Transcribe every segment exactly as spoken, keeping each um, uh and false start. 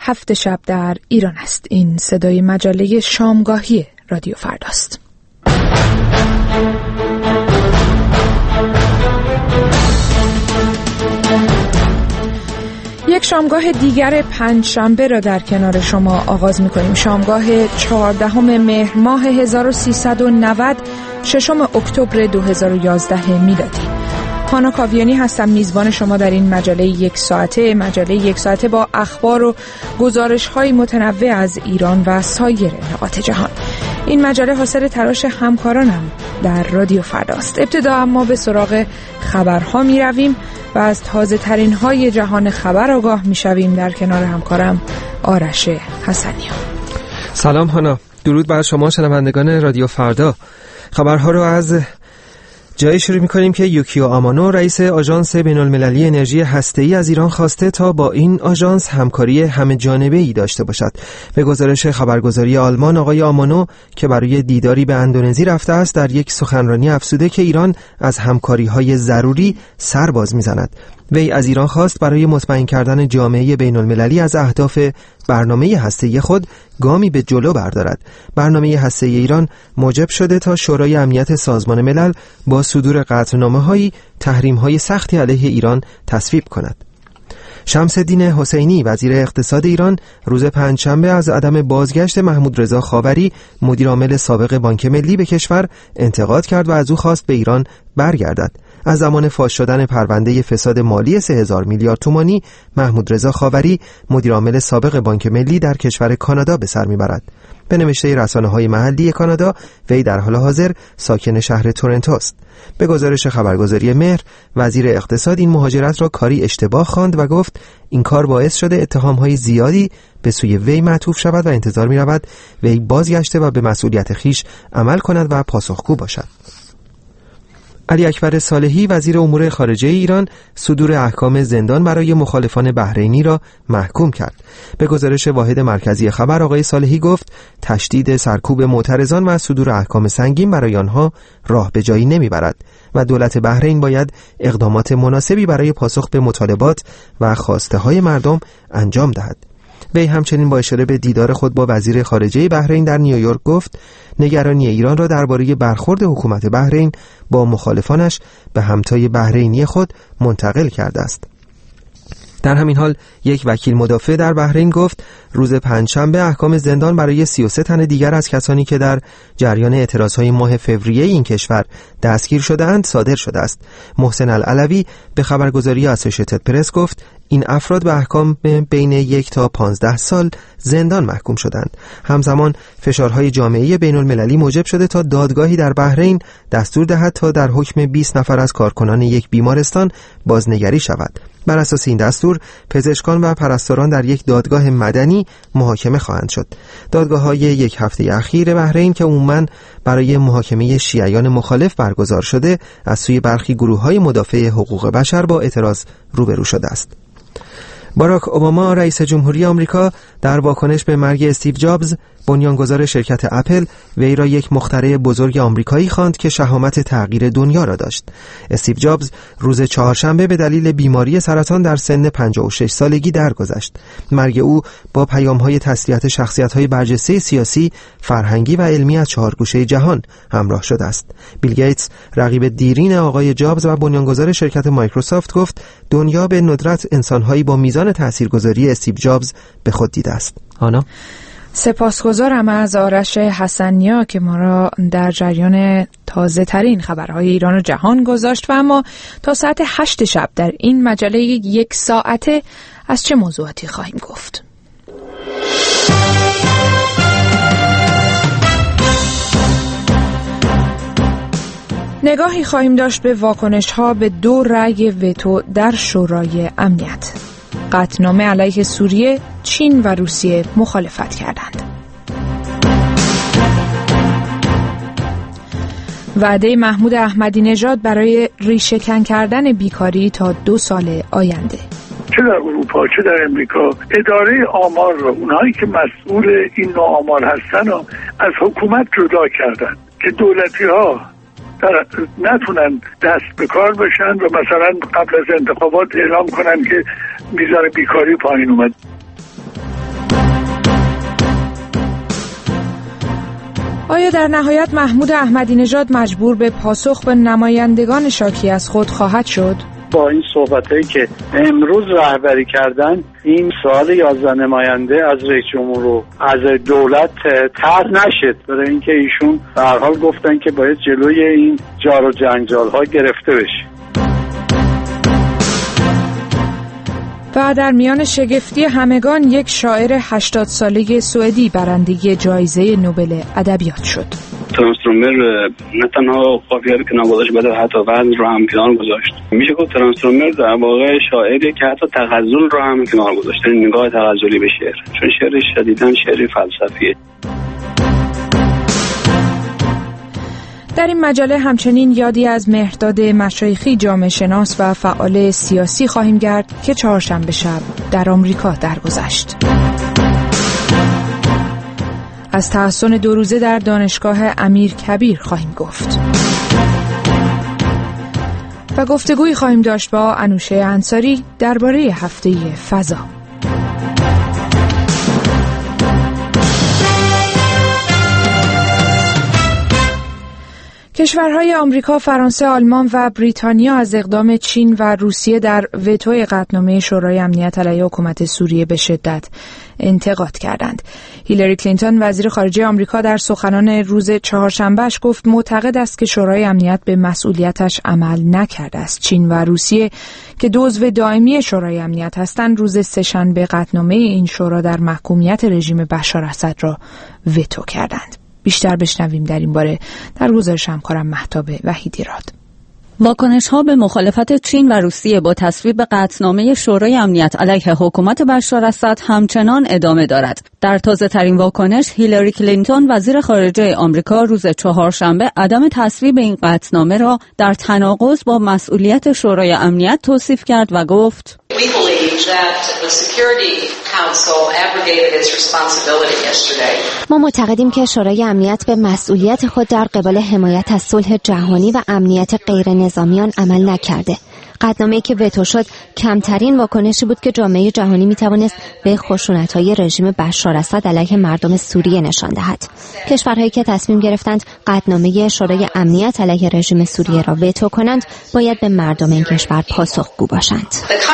هفت شب در ایران است. این صدای مجله شامگاهی رادیو فرداست. یک شامگاه دیگر پنج شنبه را در کنار شما آغاز می‌کنیم. شامگاه چهاردهم مهر ماه هزار و سیصد و نود، ششم اکتبر دو هزار و یازده میلادی. هانا کاویانی هستم، میزبان شما در این مجله یک ساعته. مجله یک ساعته با اخبار و گزارش‌های متنوع از ایران و سایر نقاط جهان. این مجله حاصل تلاش همکارانم در رادیو فرداست. ابتدا اما به سراغ خبرها می رویم و از تازه ترین های جهان خبر آگاه می شویم در کنار همکارم آرش حسنیان. سلام هانا، درود بر شما شنوندگان رادیو فردا. خبرها رو از جایی شروع می‌کنیم که یوکیو آمانو رئیس آژانس بین‌المللی انرژی هسته‌ای از ایران خواسته تا با این آژانس همکاری همه جانبه‌ای داشته باشد. به گزارش خبرگزاری آلمان، آقای آمانو که برای دیداری به اندونزی رفته است، در یک سخنرانی افزوده که ایران از همکاری‌های ضروری سر باز می‌زند. وی از ایران خواست برای مطمئن کردن جامعه بین‌المللی از اهداف برنامه هسته‌ای خود گامی به جلو بردارد. برنامه هسته‌ای ایران موجب شده تا شورای امنیت سازمان ملل با صدور قطعنامه‌هایی تحریم‌های سختی علیه ایران تصویب کند. شمس الدین حسینی وزیر اقتصاد ایران روز پنجشنبه از عدم بازگشت محمود رضا خاوری مدیر عامل سابق بانک ملی به کشور انتقاد کرد و از او خواست به ایران برگردد. از زمان فاش شدن پرونده فساد مالی سه هزار میلیارد تومانی، محمود رضا خاوری مدیر عامل سابق بانک ملی در کشور کانادا به سر میبرد. به نوشته رسانه‌های محلی کانادا، وی در حال حاضر ساکن شهر تورنتو است. به گزارش خبرگزاری مهر، وزیر اقتصاد این مهاجرت را کاری اشتباه خواند و گفت این کار باعث شده اتهام‌های زیادی به سوی وی معطوف شود و انتظار می‌رود وی بازگشته و به مسئولیت خیش عمل کند و پاسخگو باشد. علی اکبر صالحی وزیر امور خارجه ایران صدور احکام زندان برای مخالفان بحرینی را محکوم کرد. به گزارش واحد مرکزی خبر، آقای صالحی گفت تشدید سرکوب معترضان و صدور احکام سنگین برای آنها راه به جایی نمیبرد و دولت بحرین باید اقدامات مناسبی برای پاسخ به مطالبات و خواسته های مردم انجام دهد. وی همچنین با اشاره به دیدار خود با وزیر خارجه بحرین در نیویورک گفت نگرانی ایران را درباره برخورد حکومت بحرین با مخالفانش به همتای بحرینی خود منتقل کرده است. در همین حال یک وکیل مدافع در بحرین گفت روز پنجشنبه احکام زندان برای سی و سه تن دیگر از کسانی که در جریان اعتراضهای ماه فوریه این کشور دستگیر شده‌اند صادر شده است. محسن العلوی به خبرگزاری اسوشیتد پرس گفت این افراد به احکام بین یک تا پانزده سال زندان محکوم شدند. همزمان فشارهای جامعه بین‌المللی موجب شده تا دادگاهی در بحرین دستور دهد تا در حکم بیست نفر از کارکنان یک بیمارستان بازنگری شود. بر اساس این دستور پزشکان و پرستاران در یک دادگاه مدنی محاکمه خواهند شد. دادگاه‌های یک هفته اخیر بحرین که عموماً برای محاکمه شیعیان مخالف برگزار شده، از سوی برخی گروه‌های مدافع حقوق بشر با اعتراض روبرو شده است. باراک اوباما رئیس جمهوری آمریکا در واکنش به مرگ استیو جابز بنیانگذار شرکت اپل وی را یک مخترع بزرگ آمریکایی خواند که شهامت تغییر دنیا را داشت. استیو جابز روز چهارشنبه به دلیل بیماری سرطان در سن پنجاه و شش سالگی درگذشت. مرگ او با پیام‌های تسلیت شخصیت‌های برجسته سیاسی، فرهنگی و علمی از چهارگوشه جهان همراه شده است. بیل گیتس رقیب دیرین آقای جابز و بنیانگذار شرکت مایکروسافت گفت دنیا به ندرت انسان‌هایی با میزان تاثیرگذاری استیو جابز به خود دیده است. آنا سپاسگزارم از آرش حسنیا که ما را در جریان تازه ترین خبرهای ایران و جهان گذاشت و اما تا ساعت هشت شب در این مجله یک ساعته از چه موضوعاتی خواهیم گفت؟ نگاهی خواهیم داشت به واکنش‌ها به دو رأی وتو در شورای امنیت. قطعنامه علیه سوریه، چین و روسیه مخالفت کردند. وعده محمود احمدی نژاد برای ریشه‌کن کردن بیکاری تا دو سال آینده. چه در اروپا چه در امریکا اداره آمار را، اونهایی که مسئول این نوع آمار هستن را از حکومت جدا کردن که دولتی ها نتونن دست به کار بشن و مثلا قبل از انتخابات اعلام کنن که میزان بیکاری پایین اومد. آیا در نهایت محمود احمدی نژاد مجبور به پاسخ به نمایندگان شاکی از خود خواهد شد؟ با این صحبتایی که امروز رهبری کردن، این سال یازده نماینده از رئیس جمهور رو از دولت طرح نشد، برای اینکه ایشون به هر حال گفتن که باید جلوی این جار و جنجال ها گرفته بشه. و در میان شگفتی همگان یک شاعر هشتاد ساله سوئدی برنده جایزه نوبل ادبیات شد. ترانسفورمر نه تنها قافیه رو کنار گذاشت، بلکه حتی وزن رو هم کنار گذاشت. میشه گفت ترانسفورمر در واقع شاعری که حتی تغزل رو هم کنار گذاشت، نگاه تغزلی به شعر، چون شعر شدیداً شعر فلسفیه. در این مجله همچنین یادی از مهرداد مشایخی جامعه شناس و فعال سیاسی خواهیم کرد که چهارشنبه شب در آمریکا درگذشت. از تحسن دو روزه در دانشگاه امیرکبیر خواهیم گفت و گفتگویی خواهیم داشت با انوشه انصاری درباره هفته فضا. کشورهای آمریکا، فرانسه، آلمان و بریتانیا از اقدام چین و روسیه در وتوی قطعنامه شورای امنیت علیه حکومت سوریه به شدت انتقاد کردند. هیلاری کلینتون وزیر خارجه آمریکا در سخنان روز چهارشنبهش گفت معتقد است که شورای امنیت به مسئولیتش عمل نکرده است. چین و روسیه که عضو دائمی شورای امنیت هستند، روز سه‌شنبه قطعنامه این شورا در محکومیت رژیم بشار اسد را وتو کردند. بیشتر بشنویم در این باره در گزارش همکارم مهتاب وحیدی راد. واکنش‌ها به مخالفت چین و روسیه با تصویب قطعنامه شورای امنیت علیه حکومت بشار اسد همچنان ادامه دارد. در تازه‌ترین واکنش، هیلاری کلینتون وزیر خارجه آمریکا روز چهارشنبه عدم تصویب این قطعنامه را در تناقض با مسئولیت شورای امنیت توصیف کرد و گفت: ما معتقدیم که شورای امنیت به مسئولیت خود در قبال حمایت از صلح جهانی و امنیت غیر نظامیان عمل نکرده. قطعنامه‌ای که وتو شد کمترین واکنشی بود که جامعه جهانی میتوانست به خشونت‌های رژیم بشار اسد علیه مردم سوریه نشان دهد. کشورهایی که تصمیم گرفتند قطعنامه شورای امنیت علیه رژیم سوریه را وتو کنند باید به مردم این کشور پاسخگو باشند.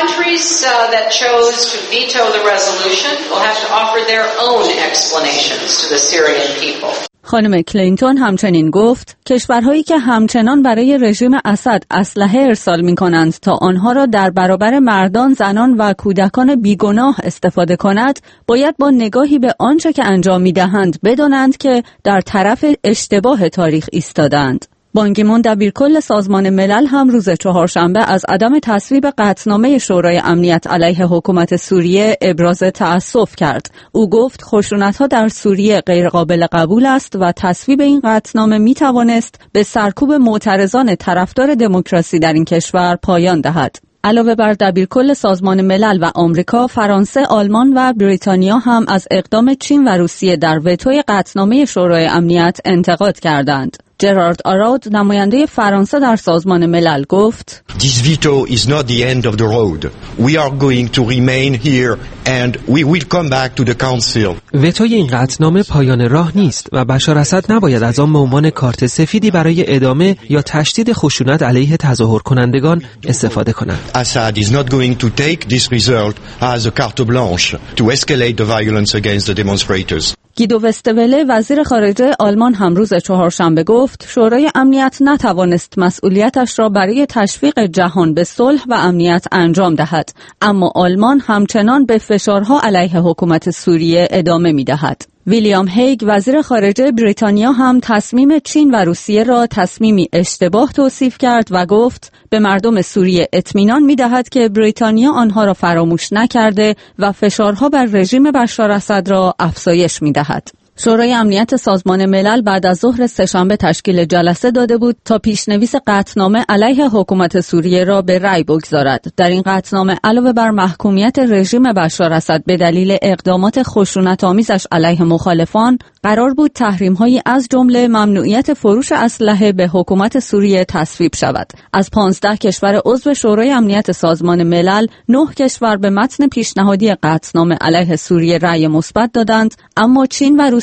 خانم کلینتون همچنین گفت کشورهایی که همچنان برای رژیم اسد اسلحه ارسال می‌کنند تا آنها را در برابر مردان، زنان و کودکان بیگناه استفاده کند، باید با نگاهی به آنچه که انجام می‌دهند بدانند که در طرف اشتباه تاریخ ایستادند. بان کی مون دبیرکل سازمان ملل هم روز چهارشنبه از عدم تصویب قطعنامه شورای امنیت علیه حکومت سوریه ابراز تأسف کرد. او گفت خشونت‌ها در سوریه غیرقابل قبول است و تصویب این قطعنامه می‌توانست به سرکوب معترضان طرفدار دموکراسی در این کشور پایان دهد. علاوه بر دبیرکل سازمان ملل و آمریکا، فرانسه، آلمان و بریتانیا هم از اقدام چین و روسیه در وتوی قطعنامه شورای امنیت انتقاد کردند. جرارد آراود نماینده فرانسه در سازمان ملل گفت: This veto is not the end of the road. We are going to remain here and we will come back to the council. وتوی این قطعنامه پایان راه نیست و بشار اسد نباید از آن به عنوان کارت سفیدی برای ادامه یا تشدید خشونت علیه تظاهر کنندگان استفاده کند. Assad is not going to take this result as a carte blanche to escalate the violence against the demonstrators. گیدو وستوله وزیر خارجه آلمان هم روز چهارشنبه گفت شورای امنیت نتوانست مسئولیتش را برای تشویق جهان به صلح و امنیت انجام دهد، اما آلمان همچنان به فشارها علیه حکومت سوریه ادامه می‌دهد. ویلیام هیگ وزیر خارجه بریتانیا هم تصمیم چین و روسیه را تصمیمی اشتباه توصیف کرد و گفت به مردم سوریه اطمینان می‌دهد که بریتانیا آنها را فراموش نکرده و فشارها بر رژیم بشار اسد را افزایش می‌دهد. شورای امنیت سازمان ملل بعد از ظهر سه‌شنبه تشکیل جلسه داده بود تا پیشنویس قطعنامه علیه حکومت سوریه را به رأی بگذارد. در این قطعنامه علاوه بر محکومیت رژیم بشار اسد به دلیل اقدامات خشونت‌آمیزش علیه مخالفان، قرار بود تحریم‌هایی از جمله ممنوعیت فروش اسلحه به حکومت سوریه تصویب شود. از پانزده کشور عضو شورای امنیت سازمان ملل، نه کشور به متن پیشنهادی قطعنامه علیه سوریه رأی مثبت دادند، اما چین و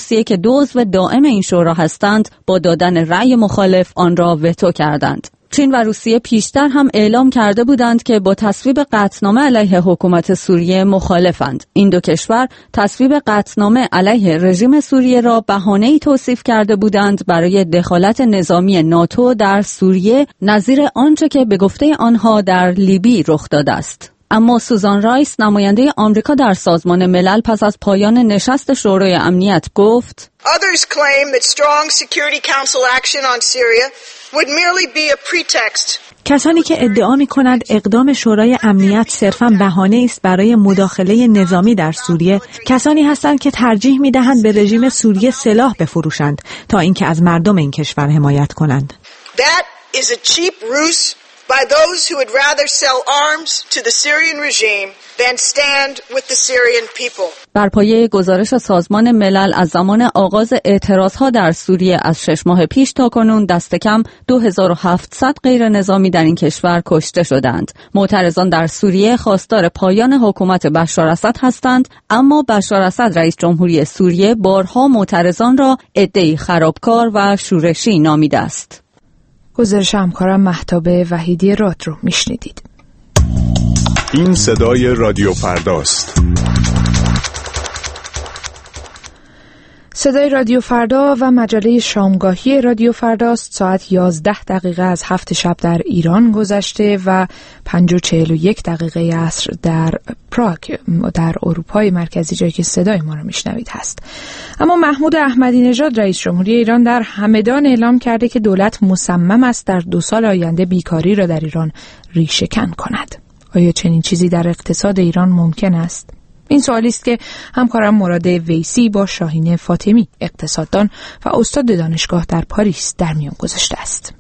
روسیه که دو عضو دائم این شورا هستند با دادن رأی مخالف آن را وتو کردند. چین و روسیه پیشتر هم اعلام کرده بودند که با تصویب قطعنامه علیه حکومت سوریه مخالفند. این دو کشور تصویب قطعنامه علیه رژیم سوریه را بهانه‌ای توصیف کرده بودند برای دخالت نظامی ناتو در سوریه، نظیر آنچه که به گفته آنها در لیبی رخ داده است. اما سوزان رایس، نماینده آمریکا در سازمان ملل، پس از پایان نشست شورای امنیت گفت: Others claim that strong Security Council action on Syria would merely be a pretext. کسانی که ادعا می‌کنند اقدام شورای امنیت صرفاً بهانه است برای مداخله نظامی در سوریه، کسانی هستند که ترجیح می‌دهند به رژیم سوریه سلاح بفروشند تا اینکه از مردم این کشور حمایت کنند. That is a cheap ruse by those who would rather sell arms to the Syrian regime than stand with the Syrian people. بر پایه گزارش سازمان ملل از زمان آغاز اعتراضها در سوریه از شش ماه پیش تا کنون دست کم دو هزار و هفتصد غیر نظامی در این کشور کشته شدند. معترضان در سوریه خواستار پایان حکومت بشار اسد هستند، اما بشار اسد رئیس جمهوری سوریه بارها معترضان را عده‌ای خرابکار و شورشی نامیده است. گزارش همکارم مهتاب وحیدی راد رو میشنیدید. این صدای رادیو فرداست. صدای رادیو فردا و مجله شامگاهی رادیو فرداست. ساعت یازده دقیقه از هفت شب در ایران گذشته و پنج و چهل و یک دقیقه عصر در پراگ در اروپای مرکزی، جایی که صدای ما رو میشنوید هست. اما محمود احمدی نژاد رئیس جمهوری ایران در همدان اعلام کرده که دولت مصمم است در دو سال آینده بیکاری را در ایران ریشه‌کن کند. آیا چنین چیزی در اقتصاد ایران ممکن است؟ این سوالی است که همکارم مراد ویسی با شاهین فاطمی، اقتصاددان و استاد دانشگاه در پاریس، در میان گذاشته است.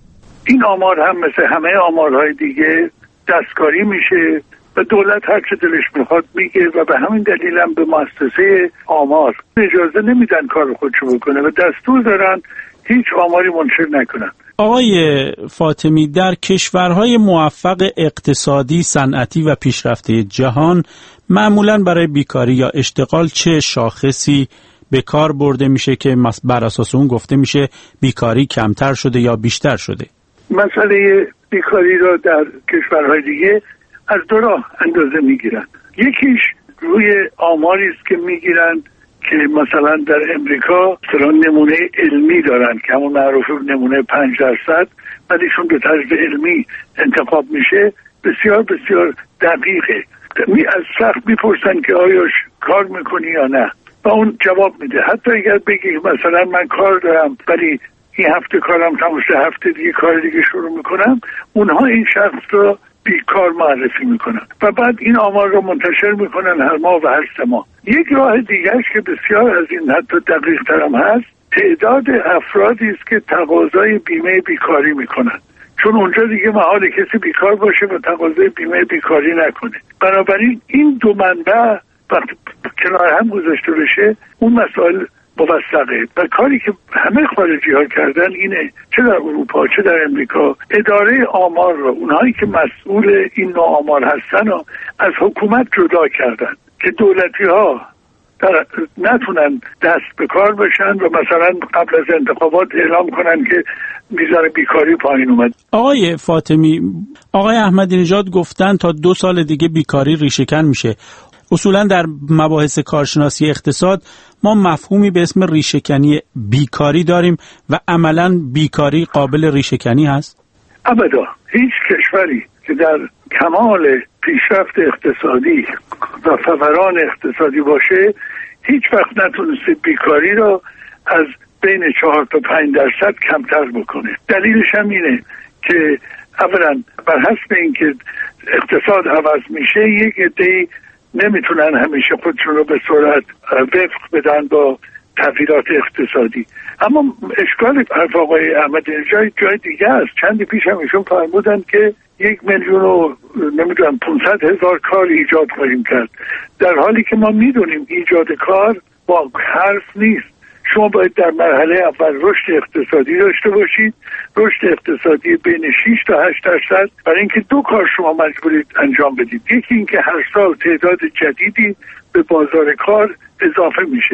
این آمار هم مثل همه آمارهای دیگه دستکاری میشه و دولت هر چه دلش میخواد میگه و به همین دلیل هم به مؤسسه آمار اجازه نمیدن کار خودشو بکنه و دستور دارن هیچ آماری منشر نکنن. آقای فاطمی، در کشورهای موفق اقتصادی، صنعتی و پیشرفته جهان معمولاً برای بیکاری یا اشتغال چه شاخصی به کار برده میشه که بر اساس اون گفته میشه بیکاری کمتر شده یا بیشتر شده؟ مسئله بیکاری را در کشورهای دیگه از دو راه اندازه میگیرن. یکیش روی آماری است که میگیرن که مثلا در امریکا مثلا نمونه علمی دارن که همون معروف نمونه پنج درصد، ولیشون به طرز علمی انتخاب میشه، بسیار بسیار دقیقه. می از سخت میپرسن که آیا کار میکنی یا نه و اون جواب میده. حتی اگر بگی مثلا من کار دارم ولی این هفته کارم تموم شده، هفته دیگه کار دیگه شروع میکنم، اونها این شخص رو بیکار معرفی میکنن و بعد این آمار رو منتشر میکنن هر ماه و هر سه ماه. یک راه دیگهش که بسیار از این حتی دقیق ترم هست، تعداد افرادی است که تقاضای بیمه بیکاری میکنن، چون اونجا دیگه محال کسی بیکار باشه و تقاضای بیمه بیکاری نکنه. بنابراین این دو منبع وقتی کنار هم گذاشته بشه اون مسائل موثقه و کاری که همه خارجی ها کردن اینه، چه در اروپا چه در امریکا، اداره آمار رو، اونهایی که مسئول این نوع آمار هستن رو از حکومت جدا کردن که دولتی ها در نتونن دست به کار بشن و مثلا قبل از انتخابات اعلام کنن که میزان بیکاری پایین اومد. آقای فاطمی، آقای احمدی نژاد گفتن تا دو سال دیگه بیکاری ریشه‌کن میشه. اصولا در مباحث کارشناسی اقتصاد ما مفهومی به اسم ریشه‌کنی بیکاری داریم و عملاً بیکاری قابل ریشه‌کنی هست؟ ابدا. هیچ کشوری که در کمال پیشرفت اقتصادی و فوران اقتصادی باشه هیچ وقت نتونسته بیکاری را از بین چهار تا پنج درصد کمتر بکنه. دلیلش هم اینه که اولا بر حسب اینکه اقتصاد عوض میشه یک عده‌ای نمیتونن همیشه خودشون رو به سرعت وفق بدن با تغییرات اقتصادی. اما اشکال حرف آقای احمدی نژاد جای دیگه است. چندی پیش هم ایشون فرمودن که یک میلیون و نمیدونم پانصد هزار کار ایجاد خواهیم کرد، در حالی که ما میدونیم ایجاد کار با حرف نیست. شما باید در مرحله اول رشد اقتصادی داشته باشید، رشد اقتصادی بین شش تا هشت درصد، برای اینکه دو کار شما مجبورید انجام بدید. یکی اینکه هر سال تعداد جدیدی به بازار کار اضافه میشه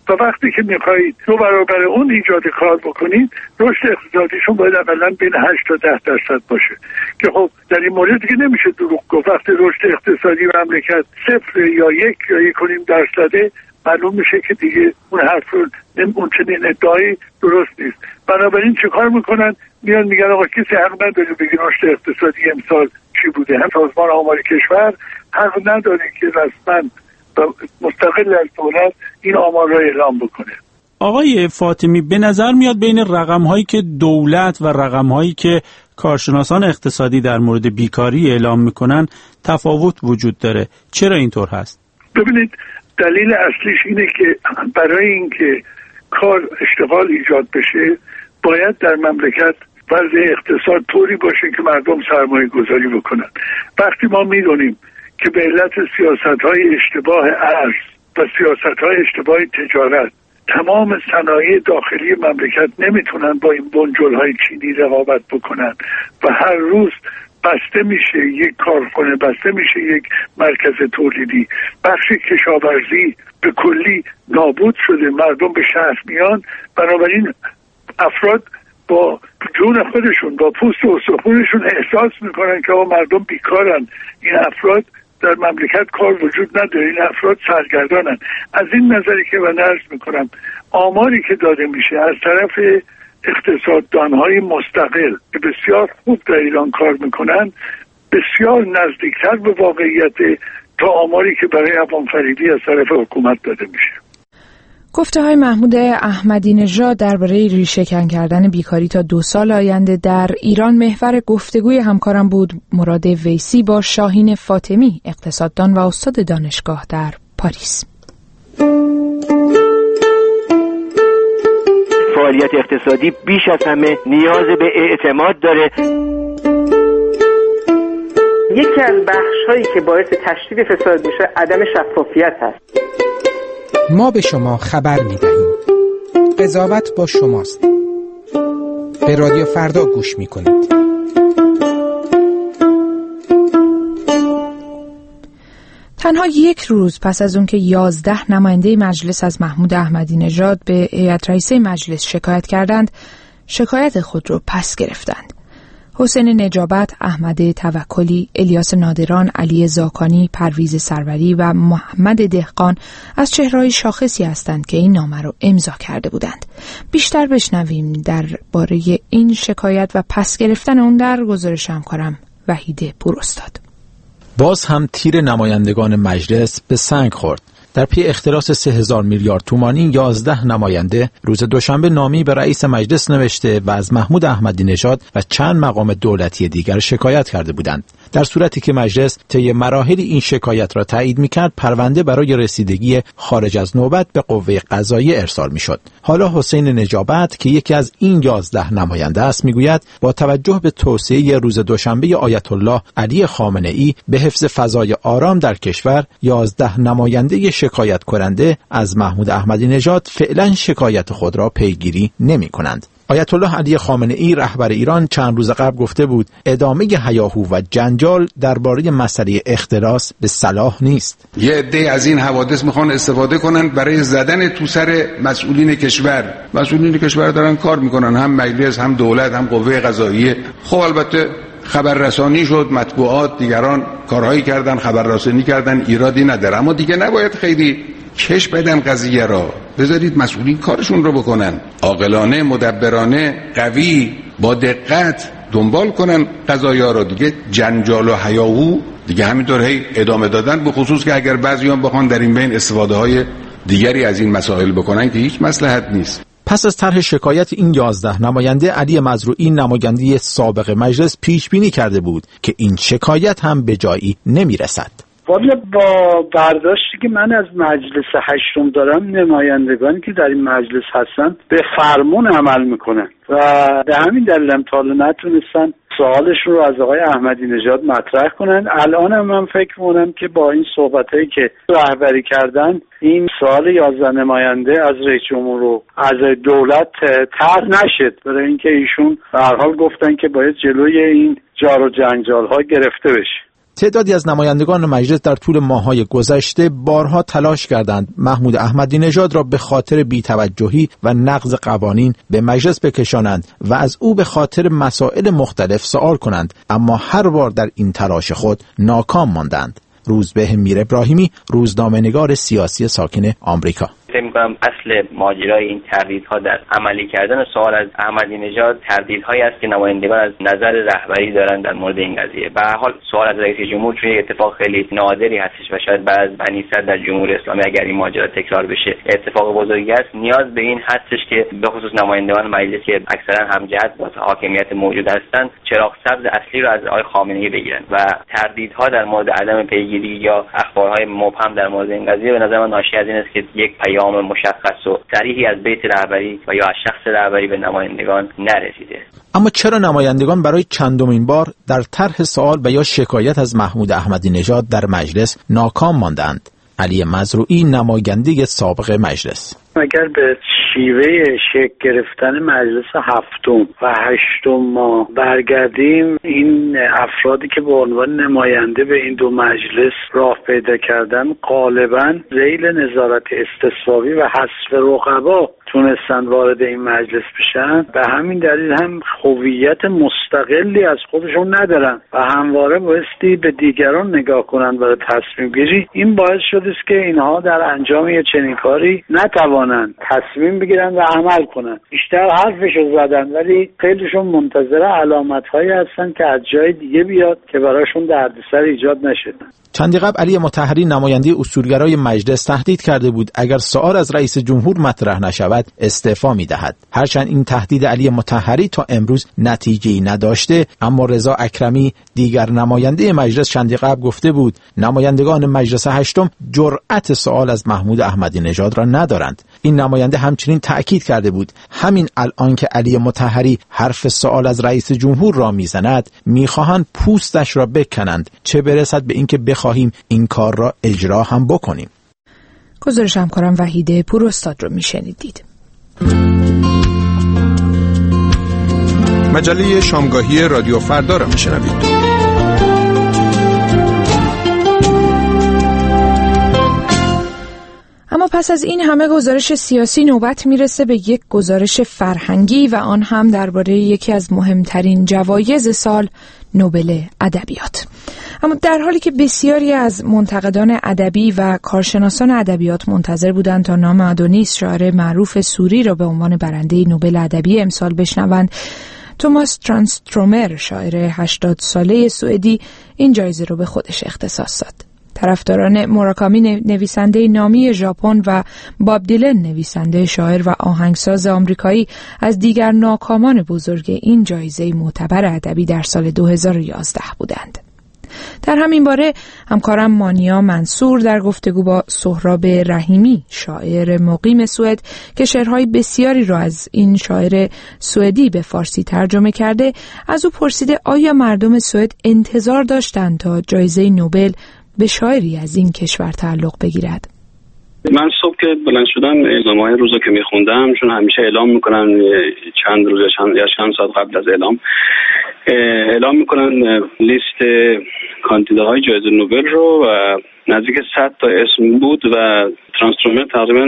و وقتی که میخواهید دو برابر اون ایجاد کار بکنید، رشد اقتصادیشون باید حداقل بین هشت تا ده درصد باشه که خب در این مورد دیگه نمیشه دروغ گفت. وقتی رشد اقتصادی مملکت صفر یا یک یا یک و نیم درصده، معلوم میشه که دیگه اون حرف رو اون چنین ادعایی درست نیست. بنابراین چه کار میکنن؟ میان میگن آقا کسی حق نداره بگه رشد اقتصادی امسال چی بوده. هم سازمان آمار کشور حق نداره که رسما مستقل از دولت این آمار را اعلام بکنه. آقای فاطمی، به نظر میاد بین رقم‌هایی که دولت و رقم‌هایی که کارشناسان اقتصادی در مورد بیکاری اعلام میکنن تفاوت وجود داره. چرا اینطور هست؟ ببینید، دلیل اصلیش اینه که برای اینکه کار اشتغال ایجاد بشه باید در مملکت وضع اقتصاد طوری باشه که مردم سرمایه گذاری بکنن. وقتی ما میدونیم که به علت سیاست‌های اشتباه ارز و سیاست‌های اشتباه تجارت تمام صنایع داخلی مملکت نمیتونن با این بنجل‌های چینی رقابت بکنن و هر روز بسته میشه یک کارخانه، بسته میشه یک مرکز تولیدی، بخش کشاورزی به کلی نابود شده، مردم به شهر میان. بنابراین افراد با جون خودشون، با پوست و استخونشون احساس میکنن که آقا مردم بیکارن، این افراد در مملکت کار وجود نداره، این افراد سرگردانن. از این نظری که من عرض میکنم آماری که داده میشه از طرف اقتصاددانهای مستقل که بسیار خوب در ایران کار میکنن بسیار نزدیکتر به واقعیت تا آماری که برای عوام فریبی از طرف حکومت داده میشه. گفته های محمود احمدی نژاد درباره ریشه‌کن کردن بیکاری تا دو سال آینده در ایران محور گفتگوی همکارم بود مراد ویسی با شاهین فاطمی، اقتصاددان و استاد دانشگاه در پاریس. فعالیت اقتصادی بیش از همه نیاز به اعتماد داره. یکی از بخش‌هایی که باعث تشدید فساد میشه عدم شفافیت هست. ما به شما خبر می‌دهیم. قضاوت با شماست. به رادیو فردا گوش می‌کنید. تنها یک روز پس از اون که یازده نماینده مجلس از محمود احمدی نژاد به هیئت رئیسه مجلس شکایت کردند، شکایت خود را پس گرفتند. حسین نجابت، احمد توکلی، الیاس نادران، علی زاکانی، پرویز سروری و محمد دهقان از چهره‌های شاخصی هستند که این نامه را امضا کرده بودند. بیشتر بشنویم درباره این شکایت و پس گرفتن اون در گزارش همکارم وحید پوراستاد. باز هم تیر نمایندگان مجلس به سنگ خورد. در پی اختلاس سه هزار میلیارد تومانی یازده نماینده روز دوشنبه نامی به رئیس مجلس نوشته و از محمود احمدی نژاد و چند مقام دولتی دیگر شکایت کرده بودند. در صورتی که مجلس طی مراحل این شکایت را تایید می‌کرد، پرونده برای رسیدگی خارج از نوبت به قوه قضاییه ارسال می‌شد. حالا حسین نجابت که یکی از این یازده نماینده است میگوید با توجه به توصیه روز دوشنبه آیت الله علی خامنه‌ای به حفظ فضای آرام در کشور، یازده نماینده شکایت کننده از محمود احمدی نژاد فعلا شکایت خود را پیگیری نمی کنند. آیت الله علی خامنه‌ای رهبر ایران چند روز قبل گفته بود ادامه هیاهو و جنجال درباره مسئله اختلاس به صلاح نیست. یه عده از این حوادث میخوان استفاده کنن برای زدن تو سر مسئولین کشور. مسئولین کشور دارن کار میکنن، هم مجلس، هم دولت، هم قوه قضاییه. خب البته خبررسانی شد، مطبوعات دیگران کارهایی کردن، خبررسانی کردن، ایرادی نداره، اما دیگه نباید خیلی کش بدن قضیه را. بذارید مسئولین کارشون رو بکنن، عاقلانه، مدبرانه، قوی، با دقت دنبال کنن قضایا را. دیگه جنجال و هیاهو دیگه همینطور هی ادامه دادن، به خصوص که اگر بعضیان بخوان در این بین استفاده های دیگری از این مسائل بکنن که هیچ مصلحت نیست. پس از طرح شکایت این یازده نماینده، علی مزروعی نماینده سابق مجلس پیش بینی کرده بود که این شکایت هم به جایی نمیرسد. والا با برداشتی که من از مجلس هشتم دارم، نمایندگانی که در این مجلس هستن به فرمون عمل میکنن و به همین دلیل هم تا حالا نتونستن سوالشون رو از آقای احمدی نژاد مطرح کنن. الان هم من فکر میکنم که با این صحبتایی که رهبری کردن این سوال یازده نماینده از رئیس جمهور رو از دولت طرح نشد، برای اینکه ایشون به هر حال گفتن که باید جلوی این جار و جنجال ها گرفته بشه. تعدادی از نمایندگان مجلس در طول ماه‌های گذشته بارها تلاش کردند محمود احمدی نژاد را به خاطر بی‌توجهی و نقض قوانین به مجلس بکشانند و از او به خاطر مسائل مختلف سوال کنند، اما هر بار در این تلاش خود ناکام ماندند. روزبه میر ابراهیمی، روزنامه‌نگار سیاسی ساکن آمریکا. فکر می‌کنم اصل ماجرای این تردیدها در عملی کردن سوال از احمدی نژاد تردیدهایی است که نمایندگان از نظر رهبری دارن در مورد این قضیه. به هر حال سوال از رئیس جمهور چون اتفاق خیلی نادری هستش و شاید بعد از بنی صدر در جمهوری اسلامی اگر این ماجرا تکرار بشه اتفاق بزرگی است، نیاز به این هستش که به خصوص نمایندگان مجلس که اکثرا همجهت با حاکمیت موجود هستند چراغ سبز اصلی را از آقای خامنه‌ای بگیرن و تردیدها در مورد عدم پیگیری یا اخبارهای مبهم در مورد این قضیه به نظر من ناشی از این است که یک پیام مشخص و صریحی از بیت رهبری و یا از شخص رهبری به نمایندگان نرسیده. اما چرا نمایندگان برای چندمین بار در طرح سوال و یا شکایت از محمود احمدی نژاد در مجلس ناکام ماندند؟ علی مزروعی، نماینده سابق مجلس: اگر به شیوه شکل گرفتن مجلس هفتم و هشتم ما برگردیم، این افرادی که به عنوان نماینده به این دو مجلس راه پیدا کردن غالباً ذیل نظارت استصوابی و حذف رقبا تونستن وارد این مجلس بشن. به همین دلیل هم هویت مستقلی از خودشون ندارن و همواره بایستی به دیگران نگاه کنن برای تصمیم گیری. این باعث شده است که اینها در انجام یه چنین کاری نتوانند تصمیم بگیرن و عمل کنن. بیشتر حرفشو زدن ولی خیلیشون منتظر علامت‌هایی هستن که از جای دیگه بیاد که براشون دردسر ایجاد نشه. چندی قبل علی مطهری نماینده اصولگرای مجلس تهدید کرده بود اگر سؤال از رئیس جمهور مطرح نشود استعفا می‌دهد. هرچند این تهدید علی مطهری تا امروز نتیجه‌ای نداشته، اما رضا اکرمی دیگر نماینده مجلس چندی قبل گفته بود نمایندگان مجلس هشتم جرأت سؤال از محمود احمدی نژاد را ندارند. این نماینده همچنین تأکید کرده بود همین الان که علی مطهری حرف سؤال از رئیس جمهور را میزند میخواهند پوستش را بکنند، چه برسد به اینکه بخواهیم این کار را اجرا هم بکنیم. گزارش همکارم وحیده پور استاد رو میشنیدید. مجله شامگاهی رادیو فردا را میشنوید. اما پس از این همه گزارش سیاسی نوبت میرسه به یک گزارش فرهنگی و آن هم درباره یکی از مهمترین جوایز سال، نوبل ادبیات. اما در حالی که بسیاری از منتقدان ادبی و کارشناسان ادبیات منتظر بودند تا نام آدونیس شاعر معروف سوری را به عنوان برنده نوبل ادبی امسال بشنوند، توماس ترانسترومر شاعر هشتاد ساله سوئدی این جایزه را به خودش اختصاص داد. طرفداران موراکامی نویسنده نامی ژاپن و باب دیلن نویسنده شاعر و آهنگساز آمریکایی از دیگر ناکامان بزرگ این جایزه معتبر ادبی در سال دو هزار و یازده بودند. در همین باره همکارم مانیا منصور در گفتگو با سهراب رحیمی شاعر مقیم سوئد که شعرهای بسیاری را از این شاعر سوئدی به فارسی ترجمه کرده از او پرسیده آیا مردم سوئد انتظار داشتند تا جایزه نوبل به شاعری از این کشور تعلق بگیرد؟ من صبح که بلند شدم اعلامیه روزا که میخوندم، چون همیشه اعلام میکنن چند روز چند یا چند ساعت قبل از اعلام اعلام میکنن لیست کاندیداهای جایزه نوبل رو و نزدیک صد تا اسم بود و ترانسترومر تقریبا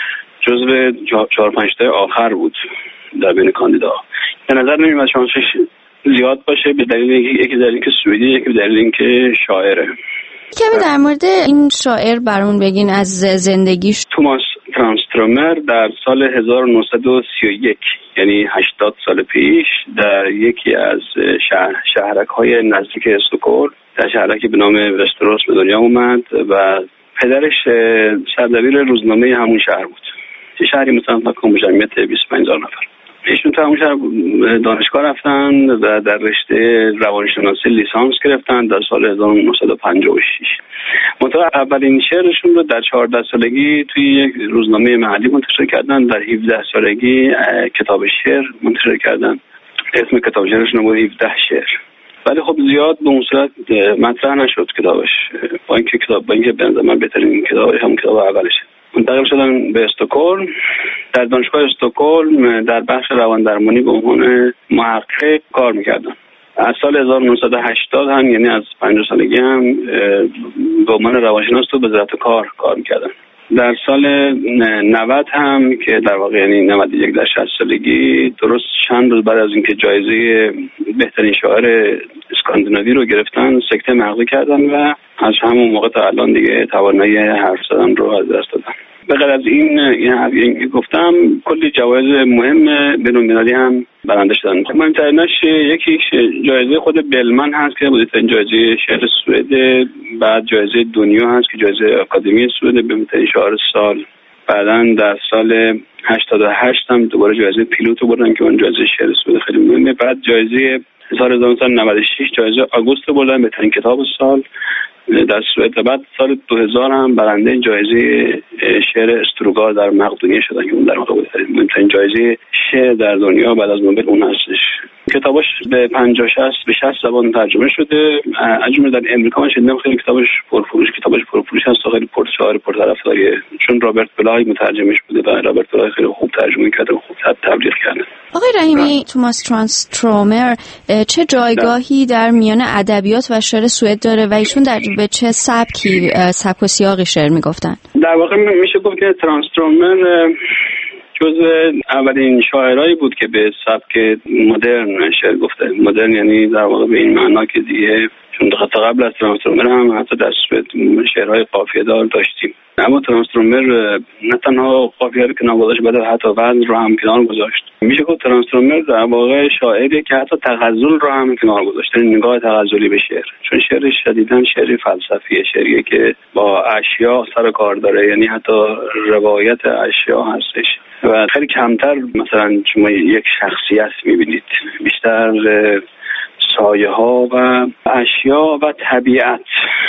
جزو چهار پنج تا آخر بود در بین کاندیداها. به نظر نمیاد شانسش زیاد باشه، به دلیل یکی دلیل اینکه سوئدی، یکی به دلیل اینکه شاعره. کمی در مورد این شاعر برامون بگین از زندگیش. توماس ترانسترومر در سال هزار و نهصد و سی و یک یعنی هشتاد سال پیش در یکی از شهر شهرک‌های نزدیک استکهلم در شهرکی به نام وستروس به دنیا اومد و پدرش سردبیر روزنامه همون شهر بود. یه شهری مثلا فکر جمعیت بیست و پنج هزار نفر. ایشون تا همون شهر دانشگاه رفتن و در رشته روانشناسی لیسانس گرفتن در سال هزار و نهصد و پنجاه و شش. منتها اولین شعرشون رو در چهارده سالگی توی یک روزنامه محلی منتشر کردن. در هفده سالگی کتاب شعر منتشر کردن. اسم کتاب شعرشون بود هفده شعر. ولی خب زیاد به اون صورت مطرح نشد کتابش. با اینکه کتاب با اینکه بنظر من بهترین کتاب همون کتاب اولشه. منتقل شدن به استکهلم. در دانشگاه استکهلم در بخش روان درمانی به عنوان محقق کار میکردن. از سال هزار و نهصد و هشتاد هم، یعنی از پنجاه سالگی هم به عنوان روانشناس تو وزارت کار کار میکردن. در سال نود هم که در واقع یعنی نود و یک در شصت سالگی، درست چند روز بعد از اینکه جایزه بهترین شاعر اسکاندیناوی رو گرفتن، سکته مغزی کردن و از همون موقع تا الان دیگه توانایی حرف زدن رو از دست دادن. به غیر از این این گفتم کلی جوایز مهم بین‌المللی هم برنده شدن. مهمترینش یکیش جایزه خود بلمن هست که بودترین جایزه شعر سوئد، بعد جایزه دنیا هست که جایزه آکادمی سوئد به بهترین شاعر سال. بعداً در سال هشتاد و هشت هم دوباره جایزه پیلوتو بردن که اون جایزه شعر سوئد خیلی مهمه. بعد جایزه هزار و نهصد و نود و شش جایزه آگوست بردن بهترین کتاب سال در سوئد. بعد سال دو هزار هم برنده جایزه شعر استروگار در مقدونیه شدن که اون در واقع مهمترین جایزه شعر در دنیا بعد از نوبل اون هستش. کتابش به پنجاه شصت به شصت زبان ترجمه شده. از جمله در امریکا من شنیدم خیلی کتابش پرفروش کتابش پرفروش هست، خیلی پرشار پرطرفداریه، چون رابرت بلای مترجمش بوده و رابرت بلای خیلی خوب ترجمه کرده و خوب تبلیغ کرده. آقای رحیمی، توماس ترانسترومر چه جایگاهی در میان ادبیات و شعر سوئد داره و ایشون در به چه سبکی سبک و سیاقی شعر میگفتن؟ در واقع میشه گفت که ترانسترومر جزو اولین شاعرایی بود که به سبک مدرن شعر گفته. مدرن یعنی در واقع به این معنا که دیگه چون تا قبل از ترانسترومر هم حتی در سوئد شعرهای قافیه دار داشتیم، اما ترانسترومر نه تنها قافیه رو کنار گذاشت بلکه حتی وزن رو هم کنار گذاشت. میشه گفت ترانسترومر در واقع شاعری که حتی تغزل رو هم کنار گذاشت، نگاه تغزلی به شعر، چون شعر شدیداً شعری فلسفیه، شعریه که با اشیا سر کار داره، یعنی حتی روایت اشیا هستش و خیلی کمتر مثلا شما یک شخصیت میبینید، بیشتر سایه ها و اشیا و طبیعت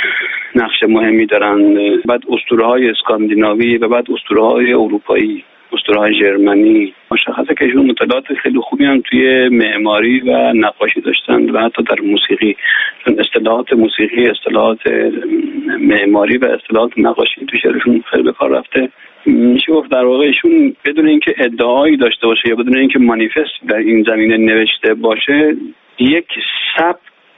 نقش مهمی دارن. بعد اسطوره های اسکاندیناوی و بعد اسطوره های اروپایی، اسطوره های ژرمنی. مشخصه که ایشون مطالعات خیلی خوبی هم توی معماری و نقاشی داشتن و حتی در موسیقی، چون اصطلاحات موسیقی، اصطلاحات معماری و اصطلاحات نقاشی تو شعرشون خیلی به کار رفته. میشه گفت در واقع ایشون بدون اینکه ادعایی داشته باشه یا بدون اینکه مانیفست در این زمینه نوشته باشه، یک سبک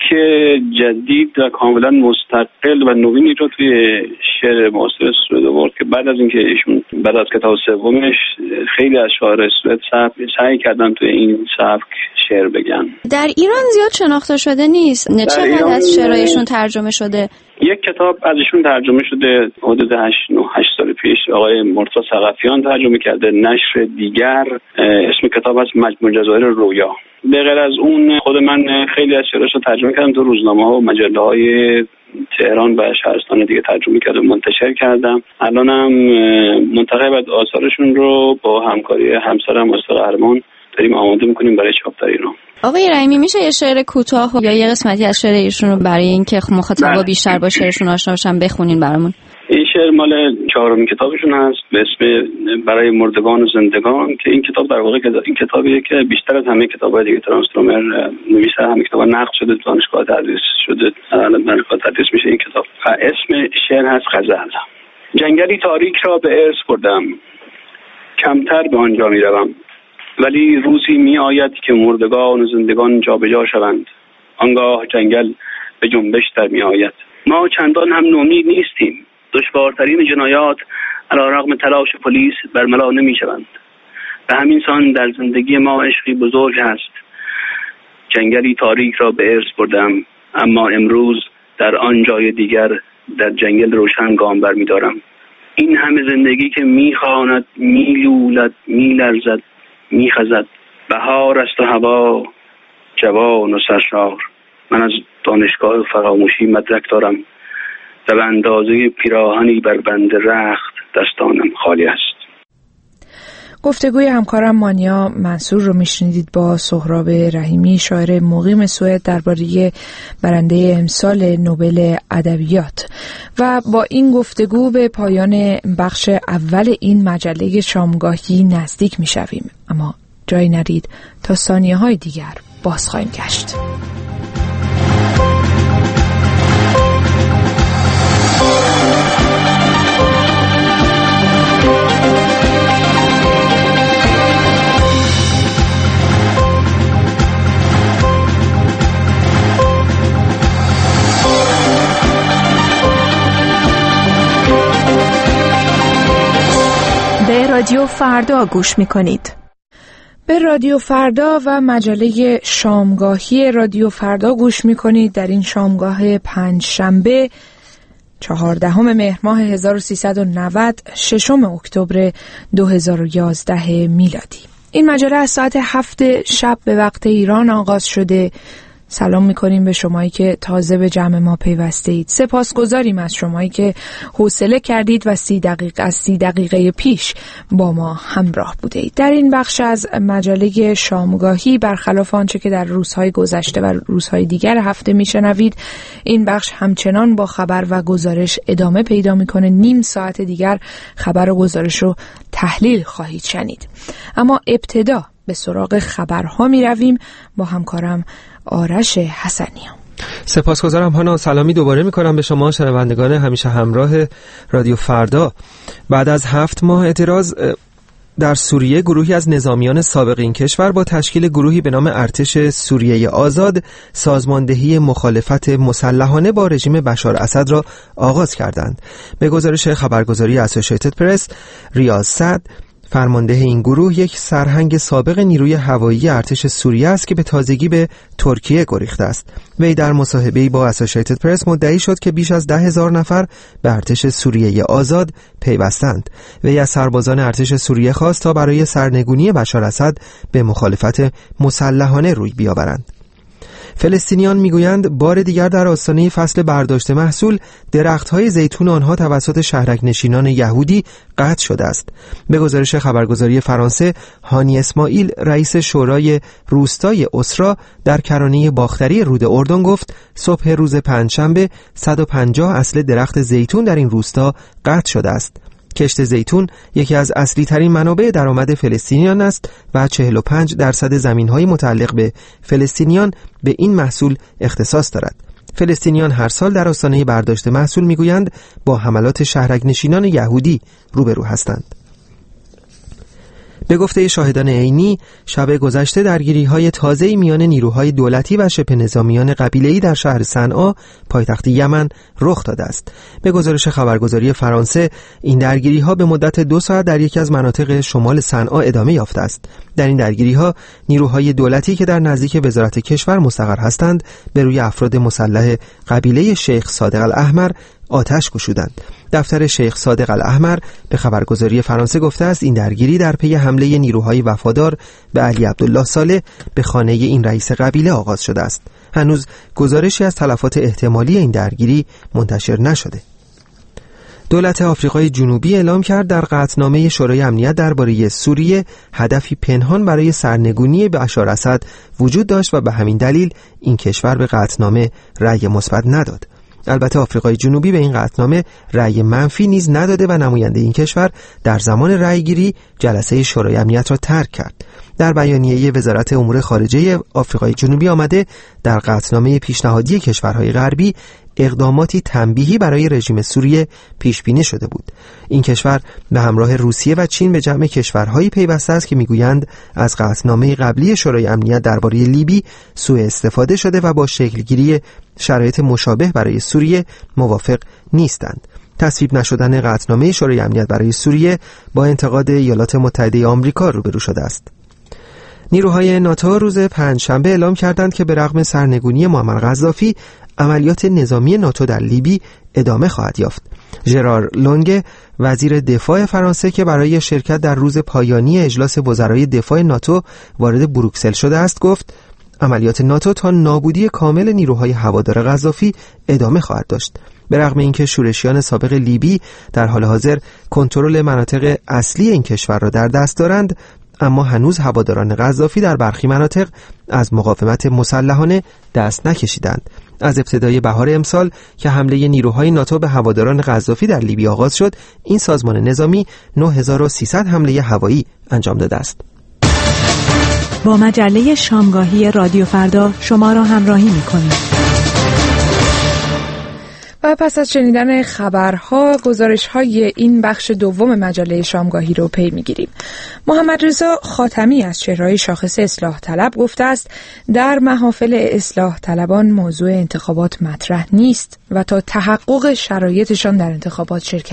جدید و کاملا مستقل و نوینی رو توی شعر معاصر سوئد آورد که بعد از اینکه ایشون بعد از کتاب سومش خیلی از شاعر سوئد سعی کردن توی این سبک شعر بگن. در ایران زیاد شناخته شده نیست. نه چقدر از شعرهایشون ترجمه شده؟ یک کتاب از ایشون ترجمه شده حدود هشت سال پیش، آقای مرتضی ثقفیان ترجمه کرده. نشر دیگر اسم کتاب هست مجموع جزایر رویا. به غیر از اون خود من خیلی از شعرهاش رو ترجمه کردم، تو روزنامه ها و مجله های تهران و شهرستان دیگه ترجمه کردم، منتشر کردم. الانم منتخب آثارشون رو با همکاری همسرم مصطفی قهرمان داریم آماده میکنیم برای چاپ در ایران. آقای رحیمی، میشه یه شعر کوتاه یا یه قسمتی از شعر ایشون رو برای اینکه مخاطبا بیشتر با شعرشون آشنا بشن بخونین برامون؟ این شعر مال چهارمین کتابشون هست به اسم برای مردگان و زندگان، که این کتاب در واقع این کتابیه که بیشتر از همه کتاب‌های دیگه ترانسترومر نوشته، همه کتابا نقد شده، دانشگاه تدریس شده، الان دانشگاه تدریس میشه این کتاب. و اسم شعر هست غزل. جنگلی تاریک را به ارث بردم، کمتر به آنجا میروم، ولی روزی می آید که مردگان و زندگان جابجا شوند، آنگاه جنگل به جنبش در می آید. ما چندان هم نومید نیستیم، دشوارترین جنایات علیرغم تلاش پلیس برملا نمی شوند. به همین سان در زندگی ما عشقی بزرگ هست. جنگلی تاریک را به ارث بردم، اما امروز در آن جای دیگر در جنگل روشن گام بر می دارم. این همه زندگی که می خواند، می لولد، می لرزد، می خزد. بهار است و هوا جوان و سرشار. من از دانشگاه فراموشی مدرک دارم، و به اندازه پیراهنی بر بند رخت دستانم خالی است. گفتگوی همکارم مانیا منصور رو میشنیدید با سهراب رحیمی، شاعر مقیم سوئد، درباره برنده امسال نوبل ادبیات. و با این گفتگو به پایان بخش اول این مجله شامگاهی نزدیک میشویم، اما جایی نرید، تا ثانیه های دیگر باز خواهیم گشت. به رادیو فردا گوش میکنید. به رادیو فردا و مجله شامگاهی رادیو فردا گوش میکنید. در این شامگاه پنج شنبه چهاردهم مهر ماه هزار و سیصد و نود، ششم اکتبر دو هزار و یازده میلادی. این مجله از ساعت هفت شب به وقت ایران آغاز شده. سلام میکنیم به شمایی که تازه به جمع ما پیوسته اید. سپاسگزاریم از شمایی که حوصله کردید و سی دقیقه از سی دقیقه پیش با ما همراه بوده اید. در این بخش از مجله شامگاهی، برخلاف آنچه که در روزهای گذشته و روزهای دیگر هفته میشنوید، این بخش همچنان با خبر و گزارش ادامه پیدا میکنه. نیم ساعت دیگر خبر و گزارش رو تحلیل خواهید شنید. اما ابتدا به سراغ خبرها می رویم با همکارم آرش حسنیان. سپاسگزارم هانا. سلامی دوباره می کنم به شما شنوندگان همیشه همراه رادیو فردا. بعد از هفت ماه اعتراض در سوریه، گروهی از نظامیان سابق این کشور با تشکیل گروهی به نام ارتش سوریه آزاد سازماندهی مخالفت مسلحانه با رژیم بشار اسد را آغاز کردند. به گزارش خبرگزاری اسوسییتد پرس، ریاض سعد، فرمانده این گروه، یک سرهنگ سابق نیروی هوایی ارتش سوریه است که به تازگی به ترکیه گریخته است. وی در مصاحبه‌ای با اسوسییتد پرس مدعی شد که بیش از ده هزار نفر به ارتش سوریه آزاد پیوستند. وی از سربازان ارتش سوریه خواست تا برای سرنگونی بشار اسد به مخالفت مسلحانه روی بیاورند. فلسطینیان میگویند بار دیگر در آستانه فصل برداشت محصول، درخت‌های زیتون آنها توسط شهرک نشینان یهودی قطع شده است. به گزارش خبرگزاری فرانسه، هانی اسماعیل، رئیس شورای روستای اسرا در کرانه باختری رود اردن گفت صبح روز پنجشنبه صد و پنجاه اصل درخت زیتون در این روستا قطع شده است. کشت زیتون یکی از اصلی ترین منابع درآمد فلسطینیان است و چهل و پنج درصد زمین‌های متعلق به فلسطینیان به این محصول اختصاص دارد. فلسطینیان هر سال در آستانه برداشت محصول میگویند با حملات شهرک نشینان یهودی روبرو هستند. به گفته شاهدان عینی، شب گذشته درگیری‌های تازه‌ای میان نیروهای دولتی و شبه نظامیان قبیله‌ای در شهر صنعا، پایتخت یمن، رخ داده است. به گزارش خبرگزاری فرانسه، این درگیری‌ها به مدت دو ساعت در یکی از مناطق شمال صنعا ادامه یافته است. در این درگیری‌ها نیروهای دولتی که در نزدیک وزارت کشور مستقر هستند، به روی افراد مسلح قبیله شیخ صادق الاحمر آتش گشودند. دفتر شیخ صادق الاحمر به خبرگزاری فرانسه گفته است این درگیری در پی حمله نیروهای وفادار به علی عبدالله صالح به خانه این رئیس قبیله آغاز شده است. هنوز گزارشی از تلفات احتمالی این درگیری منتشر نشده. دولت آفریقای جنوبی اعلام کرد در قطعنامه شورای امنیت درباره سوریه هدفی پنهان برای سرنگونی بشار اسد وجود داشت و به همین دلیل این کشور به قطعنامه رأی مثبت نداد. البته آفریقای جنوبی به این قطعنامه رأی منفی نیز نداده و نماینده این کشور در زمان رأیگیری جلسه شورای امنیت را ترک کرد. در بیانیه وزارت امور خارجه آفریقای جنوبی آمده در قطعنامه پیشنهادی کشورهای غربی اقداماتی تنبیهی برای رژیم سوریه پیش بینی شده بود. این کشور به همراه روسیه و چین به جمع کشورهایی پیوسته است که میگویند از قطعنامه قبلی شورای امنیت درباره لیبی سوء استفاده شده و با شکلگیری شرایط مشابه برای سوریه موافق نیستند. تصویب نشدن قطعنامه شورای امنیت برای سوریه با انتقاد ایالات متحده آمریکا روبرو شده است. نیروهای ناتو روز پنجشنبه اعلام کردند که به رغم سرنگونی معمر قذافی، عملیات نظامی ناتو در لیبی ادامه خواهد یافت. ژرار لونگ، وزیر دفاع فرانسه که برای شرکت در روز پایانی اجلاس وزرای دفاع ناتو وارد بروکسل شده است، گفت عملیات ناتو تا نابودی کامل نیروهای هوادار قذافی ادامه خواهد داشت. به رغم اینکه شورشیان سابق لیبی در حال حاضر کنترل مناطق اصلی این کشور را در دست دارند، اما هنوز هواداران قذافی در برخی مناطق از مقاومت مسلحانه دست نکشیدند. از ابتدای بهار امسال که حمله نیروهای ناتو به هواداران قذافی در لیبی آغاز شد، این سازمان نظامی نه هزار و سیصد حمله هوایی انجام داده است. با مجله شامگاهی رادیو فردا شما را همراهی می‌کنیم. و پس از شنیدن خبرها، گزارش‌های این بخش دوم مجله شامگاهی رو پی می‌گیریم. محمد رضا خاتمی از چهره‌های شاخص اصلاح طلب گفته است در محافل اصلاح طلبان موضوع انتخابات مطرح نیست و تا تحقق شرایطشان در انتخابات شرکت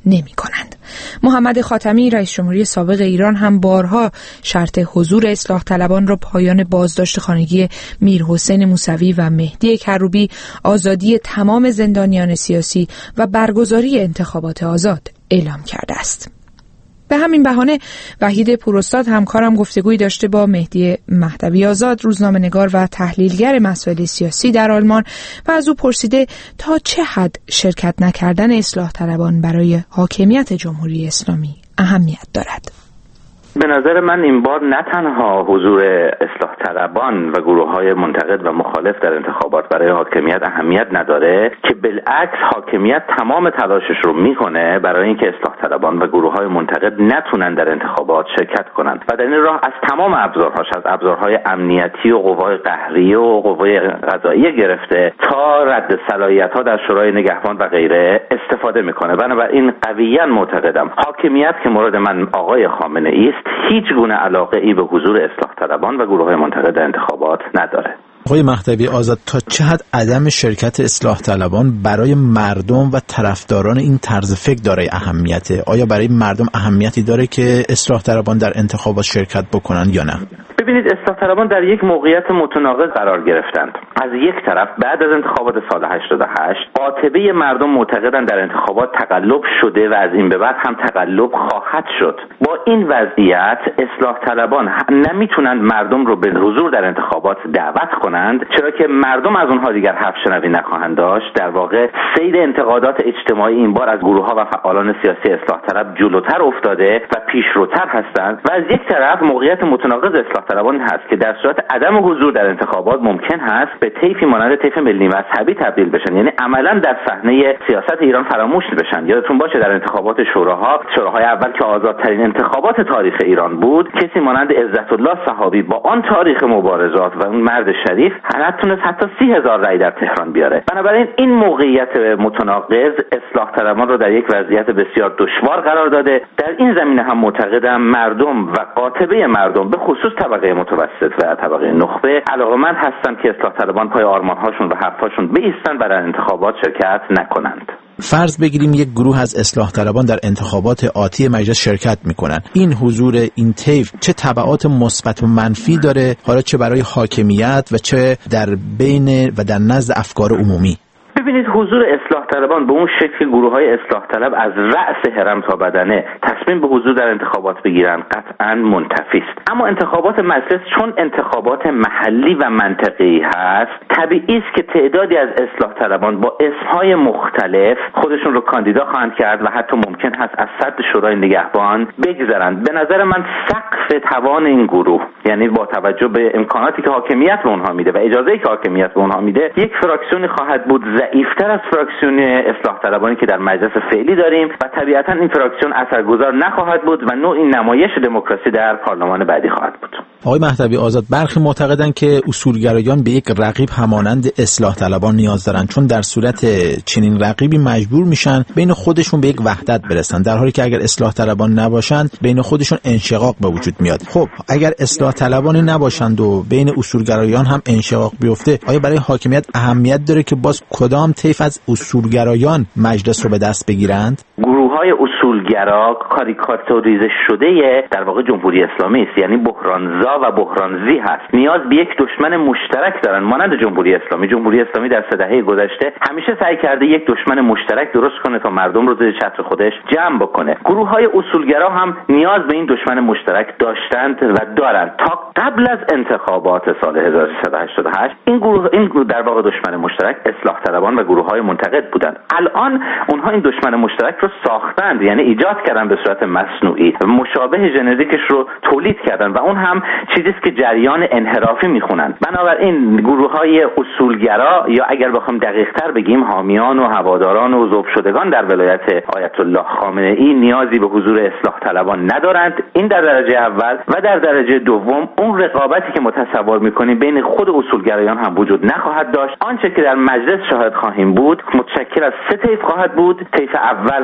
نمی کنند. محمد خاتمی رئیس جمهوری سابق ایران هم بارها شرط حضور اصلاح طلبان را پایان بازداشت خانگی میرحسین موسوی و مهدی کروبی، آزادی تمام زندانیان سیاسی و برگزاری انتخابات آزاد اعلام کرده است. به همین بهانه وحید پوراستاد همکارم گفتگویی داشته با مهدی مهدوی آزاد، روزنامه‌نگار و تحلیلگر مسائل سیاسی در آلمان، و از او پرسیده تا چه حد شرکت نکردن اصلاح طلبان برای حاکمیت جمهوری اسلامی اهمیت دارد. به نظر من این بار نه تنها حضور اصلاح طلبان و گروه‌های منتقد و مخالف در انتخابات برای حاکمیت اهمیت نداره، که بالعکس حاکمیت تمام تلاشش رو میکنه برای اینکه اصلاح طلبان و گروه‌های منتقد نتونن در انتخابات شرکت کنند و در این راه از تمام ابزارهاش، از ابزارهای امنیتی و قوای قهریه و قوای قضاییه گرفته تا رد صلاحیت‌ها در شورای نگهبان و غیره استفاده میکنه. بنابراین قویاً معتقدم حاکمیت که مورد من آقای خامنه‌ای است هیچ گونه علاقه ای به حضور اصلاح طلبان و گروه‌های منتقد در انتخابات نداره. آقای مهدوی آزاد، تا چه حد عدم شرکت اصلاح طلبان برای مردم و طرفداران این طرز فکر داره اهمیته؟ آیا برای مردم اهمیتی داره که اصلاح طلبان در انتخابات شرکت بکنن یا نه؟ ببینید، اصلاح طلبان در یک موقعیت متناقض قرار گرفتند. از یک طرف بعد از انتخابات سال هشتاد و هشت قاطبه مردم معتقدند در انتخابات تقلب شده و از این به بعد هم تقلب خواهد شد. با این وضعیت اصلاح طلبان نمیتونند مردم رو به حضور در انتخابات دعوت کنند، چرا که مردم از اونها دیگر حرف شنوی نخواهند داشت. در واقع سیر انتقادات اجتماعی این بار از گروه‌ها و فعالان سیاسی اصلاح طلب جلوتر افتاده و پیشروتر هستند و از یک طرف موقعیت متناقض اصلاح طلبان هست که در صورت عدم حضور در انتخابات ممکن هست به طیفی مانند طیف ملی مذهبی تبدیل بشن، یعنی عملا در صحنه سیاست ایران فراموش بشن. یادتون باشه در انتخابات شوراها، شوراهای اول که آزادترین انتخابات تاریخ ایران بود، کسی مانند عزت الله صحابی با آن تاریخ مبارزات و اون مرد شریف نتونست حتی سی هزار رأی در تهران بیاره. بنابراین این موقعیت متناقض اصلاح طلبان رو در یک وضعیت بسیار دشوار قرار داده. در این زمینه هم معتقدم مردم و قاطبه مردم به خصوص طبقه متوسط و طبقه نخبه علاقه‌مند هستند که اصلاح طلبان پای آرمان‌هاشون و حرف‌هاشون بایستن و در انتخابات شرکت نکنند. فرض بگیریم یک گروه از اصلاح طلبان در انتخابات آتی مجلس شرکت میکنن. این حضور این طیف چه تبعات مثبت و منفی داره، حالا چه برای حاکمیت و چه در بین و در نزد افکار عمومی؟ ببینید، حضور اصلاح طلبان به اون شکل گروه‌های اصلاح طلب از رأس هرم تا بدنه تصمیم به حضور در انتخابات بگیرن قطعاً منتفی است. اما انتخابات مجلس چون انتخابات محلی و منطقه‌ای هست، طبیعی است که تعدادی از اصلاح طلبان با اسمهای مختلف خودشون رو کاندیدا خواهند کرد و حتی ممکن هست از سد شورای نگهبان بگذرند. به نظر من سقف توان این گروه، یعنی با توجه به امکاناتی که حاکمیت به اونها میده و اجازه‌ای که حاکمیت به اونها میده، یک فراکسیونی خواهد بود ضعیفتر از فراکسیون اصلاح طلبانی که در مجلس فعلی داریم و طبیعتا این فراکسیون اثرگذار نخواهد بود و نوعی نمایش دموکراسی در پارلمان بعدی خواهد بود. آقای مهدوی آزاد، برخی معتقدند که اصولگرایان به یک رقیب همانند اصلاح طلبان نیاز دارند، چون در صورت چنین رقیبی مجبور میشن بین خودشون به یک وحدت برسن، در حالی که اگر اصلاح طلبان نباشند بین خودشون انشقاق به وجود میاد. خب اگر اصلاح طلبانی نباشند و بین اصولگرایان هم انشقاق بیفته، آیا برای حاکمیت اهمیت داره که باز کدام طیف از اصولگرایان مجلس رو به دست بگیرند؟ گروه‌های اصولگرا کاریکاتوریزه شده در واقع جمهوری اسلامی است، یعنی بحرانزا و بحرانزی هست. نیاز به یک دشمن مشترک دارن مانند جمهوری اسلامی. جمهوری اسلامی در سه دهه گذشته همیشه سعی کرده یک دشمن مشترک درست کنه تا مردم رو زیر چتر خودش جمع بکنه. گروه‌های اصولگرا هم نیاز به این دشمن مشترک داشتند و دارند. تا قبل از انتخابات سال هزار و سیصد و هشتاد و هشت این گروه این گروه در واقع دشمن مشترک اصلاح طلبان و گروه‌های منتقد بودند. الان اونها این دشمن مشترک رو ساختند، یعنی ایجاد کردن به صورت مصنوعی، مشابه ژنتیکش رو تولید کردن و اون هم چیزی است که جریان انحرافی میخونن. بنابراین گروه‌های اصولگرا، یا اگر بخوام دقیق‌تر بگیم حامیان و هواداران و ذوب شدگان در ولایت آیت الله خامنه‌ای، نیازی به حضور اصلاح طلبان ندارند. این در درجه اول و در درجه دوم اون رقابتی که متصور می‌کنیم بین خود اصولگرایان هم وجود نخواهد داشت. آنچه که در مجلس شاهد خواهیم بود متشکل از سه طیف خواهد بود. طیف اول حامیان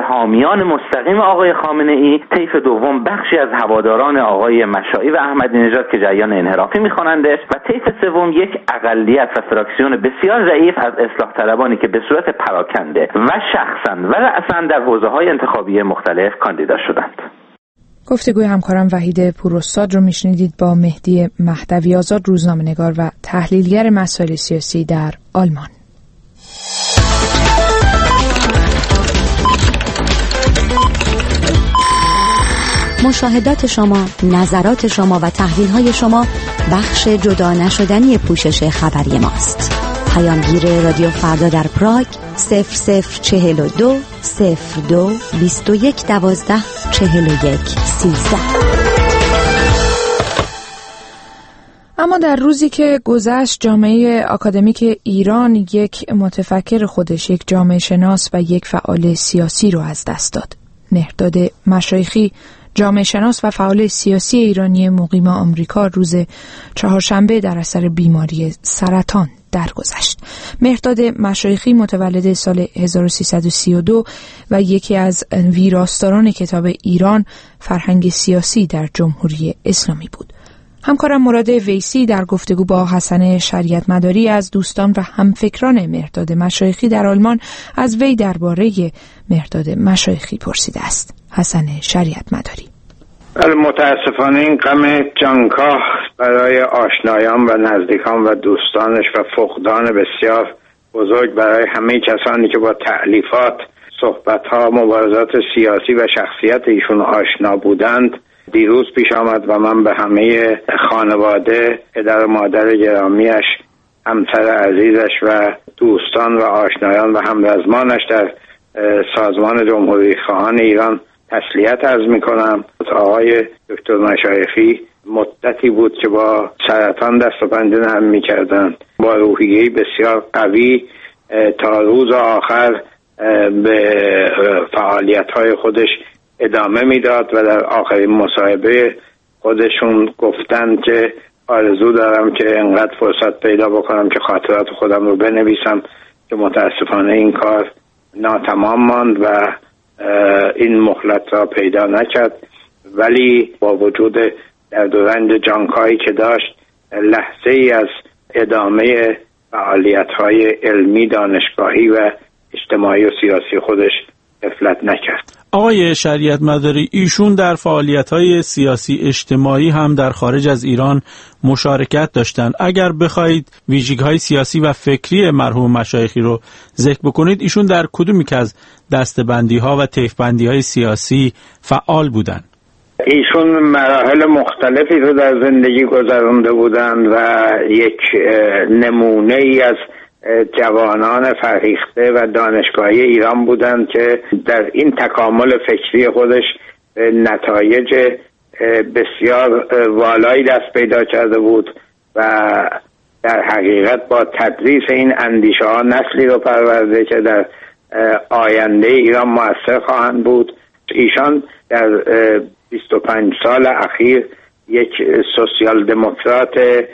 پیرویان مستقیم آقای خامنه ای، طیف دوم بخشی از هواداران آقای مشائی و احمدی نژاد که جریان انحرافی می‌خوانندش، و طیف سوم یک اقلیت و فراکسیون بسیار ضعیف از اصلاح طلبانی که به صورت پراکنده و شخصا و رأسا در حوزه‌های انتخابی مختلف کاندیدا شدند. گفتگوی همکارم وحید پوراستاد رو میشنیدید با مهدی مهدوی آزاد، روزنامه‌نگار و تحلیلگر مسائل سیاسی در آلمان. مشاهدات شما، نظرات شما و تحلیل‌های شما بخش جدا نشدنی پوشش خبری ماست. پیامگیر رادیو فردا در پراگ صفر صفر چهل و دو صفر دو بیست و یک دوازده چهل و یک سیزده. اما در روزی که گذشت، جامعه آکادمیک ایران یک متفکر خودش، یک جامعه شناس و یک فعال سیاسی رو از دست داد. مهرداد مشایخی، جامعه شناس و فعال سیاسی ایرانی مقیم آمریکا، روز چهارشنبه در اثر بیماری سرطان درگذشت. مهرداد مشایخی متولد سال هزار و سیصد و سی و دو و یکی از ویراستاران کتاب ایران، فرهنگ سیاسی در جمهوری اسلامی بود. همکارم مراد ویسی در گفتگو با حسن شریعت مداری از دوستان و همفکران مهرداد مشایخی در آلمان از وی درباره مهرداد مشایخی پرسیده است. حسن شریعت مداری: متاسفانه این غم جانکاه برای آشنایان و نزدیکان و دوستانش و فقدان بسیار بزرگ برای همه کسانی که با تألیفات، صحبت‌ها، مبارزات سیاسی و شخصیت ایشون آشنا بودند دیروز پیش آمد و من به همه خانواده، پدر و مادر گرامیش، همسر عزیزش و دوستان و آشنایان و همرزمانش در سازمان جمهوری خواهان ایران تسلیت عرض میکنم. آقای دکتر مشایخی مدتی بود که با سرطان دست و پنجه نرم میکردن، با روحیه‌ای بسیار قوی تا روز آخر به فعالیت‌های خودش ادامه میداد و در آخرین مصاحبه خودشون گفتند که آرزو دارم که انقدر فرصت پیدا بکنم که خاطرات خودم رو بنویسم، که متاسفانه این کار ناتمام ماند و این مهلت را پیدا نکرد. ولی با وجود درد و رنج جانکایی که داشت، لحظه ای از ادامه فعالیت‌های علمی، دانشگاهی و اجتماعی و سیاسی خودش غفلت نکرد. آقای شریعت مداری، ایشون در فعالیت‌های سیاسی اجتماعی هم در خارج از ایران مشارکت داشتند. اگر بخواید ویژگی‌های سیاسی و فکری مرحوم مشایخی رو ذکر بکنید، ایشون در کدومی که از دسته‌بندی‌ها و طیف‌بندی‌های سیاسی فعال بودند؟ ایشون مراحل مختلفی رو در زندگی گذرانده بودند و یک نمونه ای از جوانان فرهیخته و دانشگاهی ایران بودند که در این تکامل فکری خودش نتایج بسیار والایی دست پیدا کرده بود و در حقیقت با تدریس این اندیشه ها نسلی رو پرورده که در آینده ایران مؤثر خواهند بود. ایشان در بیست و پنج سال اخیر یک سوسیال دموکرات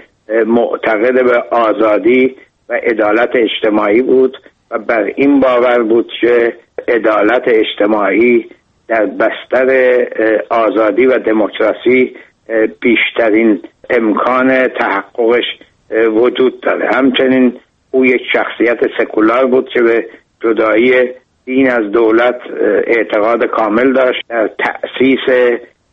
معتقد به آزادی و عدالت اجتماعی بود و بر این باور بود که عدالت اجتماعی در بستر آزادی و دموکراسی بیشترین امکان تحققش وجود داره. همچنین او یک شخصیت سکولار بود که به جدایی دین از دولت اعتقاد کامل داشت. در تأسیس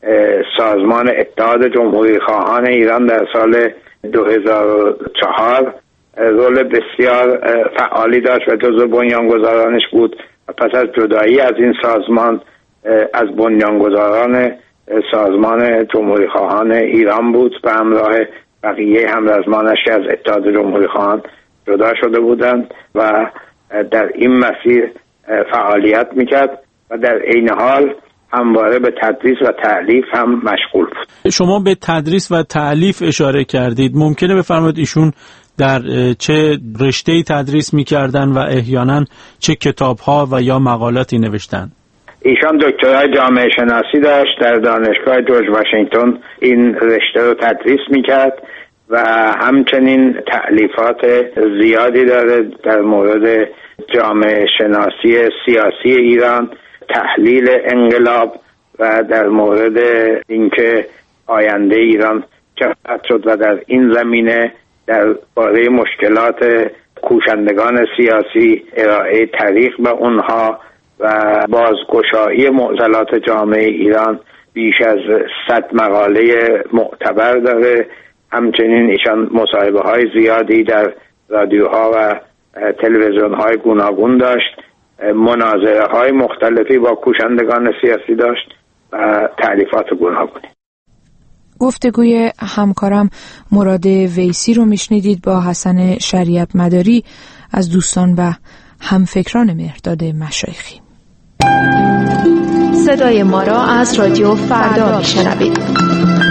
سازمان اتحاد جمهوری خواهان ایران در سال دو هزار و چهار رول بسیار فعالی داشت و جزو بنیانگذارانش بود و پس از جدایی از این سازمان از بنیانگذاران سازمان جمهوری خواهان ایران بود و همراه بقیه همرزمانش از اتحاد جمهوری خواهان جدا شده بودند و در این مسیر فعالیت میکرد و در عین حال همواره به تدریس و تألیف هم مشغول بود. شما به تدریس و تألیف اشاره کردید. ممکنه بفرمایید ایشون در چه رشته‌ای تدریس می‌کردن و احیانا چه کتاب‌ها و یا مقالاتی نوشتن؟ ایشان دکترای جامعه شناسی داشت، در دانشگاه جورج واشنگتن این رشته رو تدریس می‌کرد و همچنین تألیفات زیادی داره در مورد جامعه شناسی سیاسی ایران، تحلیل انقلاب و در مورد اینکه آینده ایران چه خواهد شد و در این زمینه درباره مشکلات کوشندگان سیاسی ارائه طریق به اونها و بازگشایی معضلات جامعه ایران بیش از صد مقاله معتبر داره. همچنین ایشان مصاحبه های زیادی در رادیوها و تلویزیون های گوناگون داشت، مناظره های مختلفی با کوشندگان سیاسی داشت و تألیفات گوناگونی. گفتگوی همکارم مراد ویسی رو میشنیدید با حسن شریعت مداری از دوستان و همفکران مهرداد مشایخی. صدای ما را از رادیو فردا میشنوید.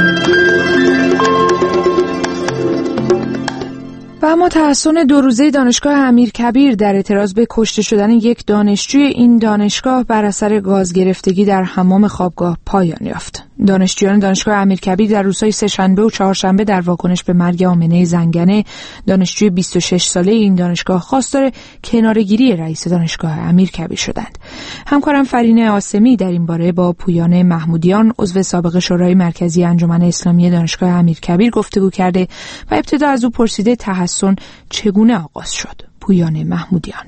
و اما تحسن دو روزه دانشگاه امیرکبیر در اعتراض به کشته شدن یک دانشجوی این دانشگاه بر اثر گاز گرفتگی در حمام خوابگاه پایان یافت. دانشجویان دانشگاه امیرکبیر در روزهای سه‌شنبه و چهارشنبه در واکنش به مرگ آمنه زنگنه دانشجوی بیست و شش ساله این دانشگاه خواستار کناره‌گیری رئیس دانشگاه امیرکبیر شدند. همکارم فرینه آسمی در این باره با پویان محمودیان عضو سابق شورای مرکزی انجمن اسلامی دانشگاه امیرکبیر گفتگو کرده و ابتدا از او پرسیده تحسن چگونه آغاز شد. پویان محمودیان: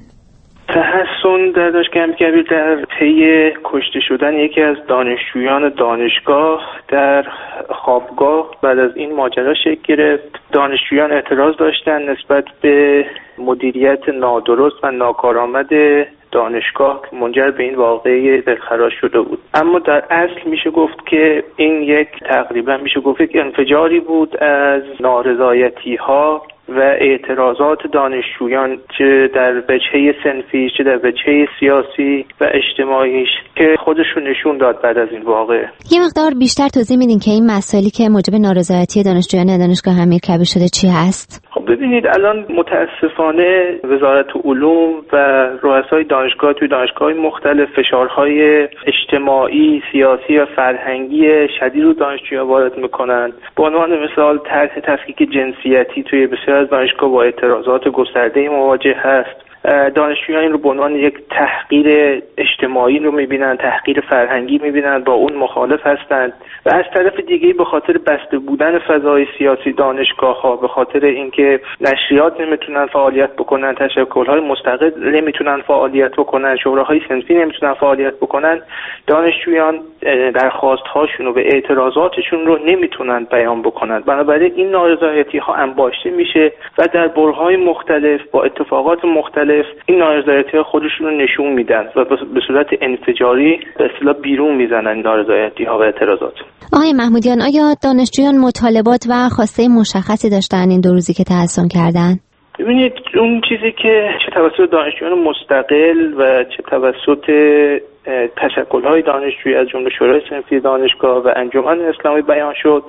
تحسن در دانشگاه امیرکبیر در طی کشته شدن یکی از دانشجویان دانشگاه در خوابگاه بعد از این ماجرا شکل گرفت. دانشجویان اعتراض داشتند نسبت به مدیریت نادرست و ناکارآمد دانشگاه منجر به این واقعه دلخراش شده بود. اما در اصل میشه گفت که این یک تقریبا میشه گفت یک انفجاری بود از نارضایتی ها و اعتراضات دانشجویان، چه در وجهه صنفی چه در وجهه سیاسی و اجتماعیش، که خودشون نشون داد بعد از این واقعه. یه مقدار بیشتر توضیح میدین که این مسائلی که موجب نارضایتی دانشجویان دانشگاه امیرکبیر شده چی هست؟ خب ببینید، الان متاسفانه وزارت علوم و رؤسای دانشگاه توی دانشگاه‌های مختلف فشارهای اجتماعی، سیاسی و فرهنگی شدید رو دانشجویان وارد میکنن. به عنوان مثال طرح تفکیک جنسیتی توی بسیار از دانشگاه با اعتراضات گسترده مواجه هست. دانشجویان این رو به عنوان یک تحقیر اجتماعی رو میبینن، تحقیر فرهنگی میبینن، با اون مخالف هستند. و از طرف دیگه به خاطر بسته بودن فضای سیاسی دانشگاه ها، به خاطر اینکه نشریات نمیتونن فعالیت بکنن، تشکل‌های مستقل نمیتونن فعالیت بکنن، شوراهای صنفی نمیتونن فعالیت بکنن، دانشجویان درخواست‌هاشون و به اعتراضاتشون رو نمیتونن بیان بکنن. بنابراین این نارضایتی ها انباشته میشه و در برهه‌های مختلف با اتفاقات مختلف این نارضایتی‌ها خودشون رو نشون میدن و به صورت انفجاری به اصطلاح بیرون میزنن این نارضایتی‌ها و اعتراضات. آقای محمودیان، آیا دانشجویان مطالبات و خواسته مشخصی داشتن این دو روزی که تحسن کردن؟ ببینید، اون چیزی که چه توسط دانشجویان مستقل و چه توسط تشکل‌های دانشجویی از جمله شورای صنفی دانشگاه و انجمن اسلامی بیان شد،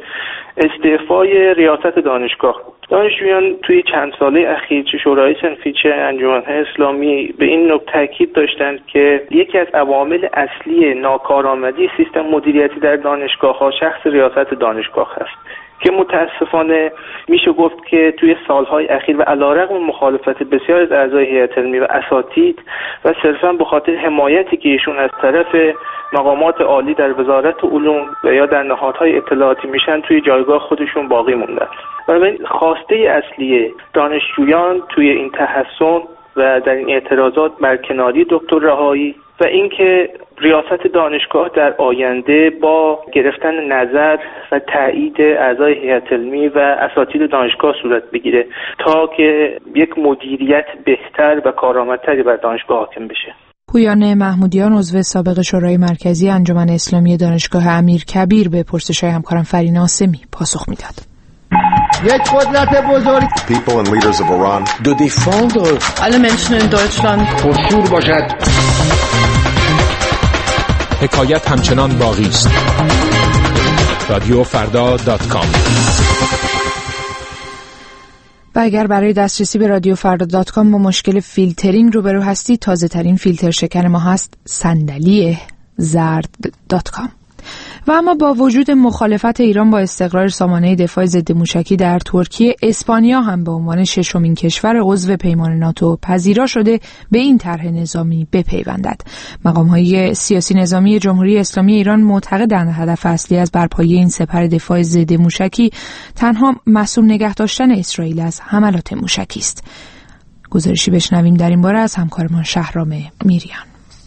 استعفای ریاست دانشگاه بود. دانشجویان توی چند ساله اخیر چه شورای صنفی چه انجمن اسلامی به این نکته تاکید داشتند که یکی از عوامل اصلی ناکارآمدی سیستم مدیریتی در دانشگاه‌ها شخص ریاست دانشگاه است، که متاسفانه میشه گفت که توی سالهای اخیر و علیرغم مخالفت بسیار از اعضای هیئت علمی و اساتید و صرفاً به خاطر حمایتی که ایشون از طرف مقامات عالی در وزارت علوم و یا در نهادهای اطلاعاتی میشن توی جایگاه خودشون باقی موندن. بنابراین خواسته اصلی دانشجویان توی این تحسن و در این اعتراضات برکناری دکتر رهایی و اینکه ریاست دانشگاه در آینده با گرفتن نظر و تایید اعضای هیئت علمی و اساتید دانشگاه صورت بگیره تا که یک مدیریت بهتر و کارآمدتری بر دانشگاه حاکم بشه. پویان محمودیان عضو سابق شورای مرکزی انجمن اسلامی دانشگاه امیرکبیر به پرسش‌های همکارم فرینه آسمی پاسخ میداد. یک قدرت بزرگ People and leaders of Iran do défendre alle Menschen in Deutschland پرشور باشد. حکایت همچنان باقی است. رادیو فردا دات کام. و اگر برای دسترسی به رادیو فردا دات کام با مشکل فیلترینگ روبرو هستی، تازه ترین فیلتر شکن ما هست صندلی زرد دات کام. و اما با وجود مخالفت ایران با استقرار سامانه دفاع ضد موشکی در ترکیه، اسپانیا هم به عنوان ششمین کشور عضو پیمان ناتو پذیرا شده به این طرح نظامی بپیوندد. مقام‌های سیاسی نظامی جمهوری اسلامی ایران معتقدند هدف اصلی از برپایی این سپر دفاع ضد موشکی تنها مسئول نگه داشتن اسرائیل از حملات موشکی است. گزارشی بشنویم در این باره از همکارمان شهرام میریان.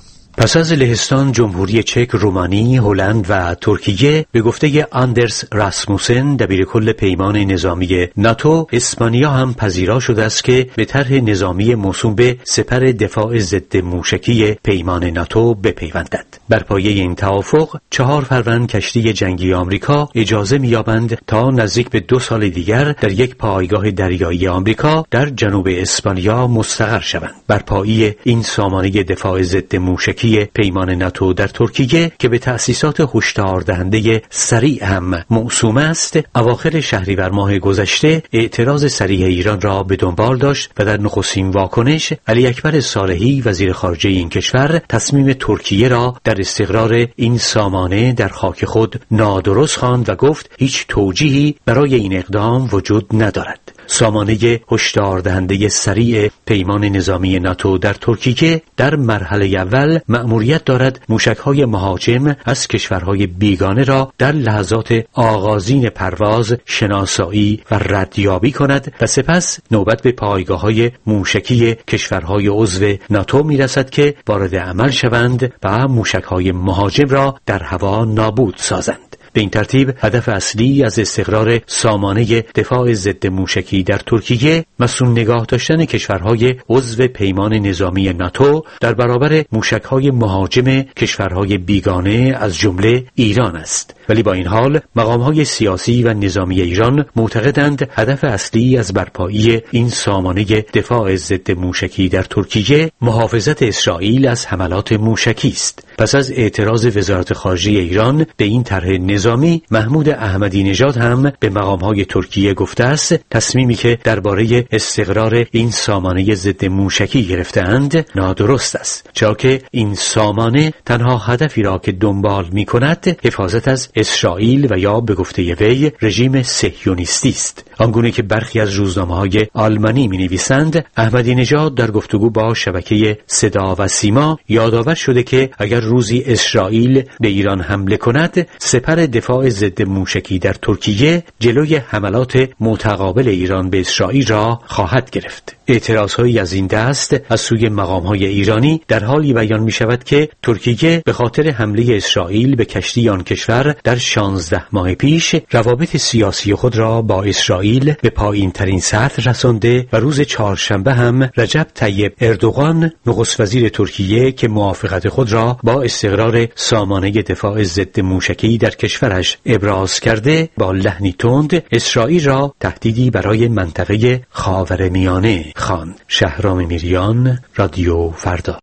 پس از لهستان، جمهوری چک، رومانی، هلند و ترکیه به گفته آندرس راسموسن، دبیرکل پیمان نظامی ناتو، اسپانیا هم پذیرا شده است که به طرح نظامی موسوم به سپر دفاع ضد موشکی پیمان ناتو بپیوندد. بر پایه این توافق، چهار فروند کشتی جنگی آمریکا اجازه می‌یابند تا نزدیک به دو سال دیگر در یک پایگاه دریایی آمریکا در جنوب اسپانیا مستقر شوند. بر پایه این سامانه دفاع ضد موشکی پیمان ناتو در ترکیه که به تأسیسات هشدار دهنده سریع هم موسوم است، اواخر شهریور ماه گذشته اعتراض سریع ایران را به دنبال داشت و در نخستین واکنش علی اکبر صالحی وزیر خارجه این کشور تصمیم ترکیه را در استقرار این سامانه در خاک خود نادرست خواند و گفت هیچ توجیهی برای این اقدام وجود ندارد. سامانه هشدار دهنده سریع پیمان نظامی ناتو در ترکیه در مرحله اول مأموریت دارد موشک‌های مهاجم از کشورهای بیگانه را در لحظات آغازین پرواز شناسایی و ردیابی کند و سپس نوبت به پایگاه‌های موشکی کشورهای عضو ناتو می‌رسد که وارد عمل شوند و موشک‌های مهاجم را در هوا نابود سازند. به این ترتیب هدف اصلی از استقرار سامانه دفاع ضد موشکی در ترکیه مسئول نگاه داشتن کشورهای عضو پیمان نظامی ناتو در برابر موشک‌های مهاجم کشورهای بیگانه از جمله ایران است. ولی با این حال مقام‌های سیاسی و نظامی ایران معتقدند هدف اصلی از برپایی این سامانه دفاع ضد موشکی در ترکیه محافظت اسرائیل از حملات موشکی است. پس از اعتراض وزارت خارجه ایران به این طرح نظامی، محمود احمدی نژاد هم به مقام‌های ترکیه گفته است تصمیمی که درباره استقرار این سامانه ضد موشکی گرفته‌اند نادرست است، چرا که این سامانه تنها هدفی را که دنبال می‌کند حفاظت از اسرائیل و یا به گفته وی رژیم صهیونیستی است. آنگونه که برخی از روزنامه‌های آلمانی می‌نویسند، احمدی نژاد در گفتگو با شبکه صدا و سیما یادآور شده که اگر روزی اسرائیل به ایران حمله کند، سپر دفاع ضد موشکی در ترکیه جلوی حملات متقابل ایران به اسرائیل را خواهد گرفت. اعتراض‌هایی از این دست از سوی مقام‌های ایرانی در حالی بیان می‌شود که ترکیه به خاطر حمله اسرائیل به کشتی آن کشور در شانزده ماه پیش روابط سیاسی خود را با اسرائیل به پایین‌ترین سطح رسانده و روز چهارشنبه هم رجب طیب اردوغان نخست وزیر ترکیه که موافقت خود را با استقرار سامانه دفاع ضد موشکی در کشورش ابراز کرده، با لحنی تند اسرائیل را تهدیدی برای منطقه خاورمیانه خواند. شهرام میریان، رادیو فردا.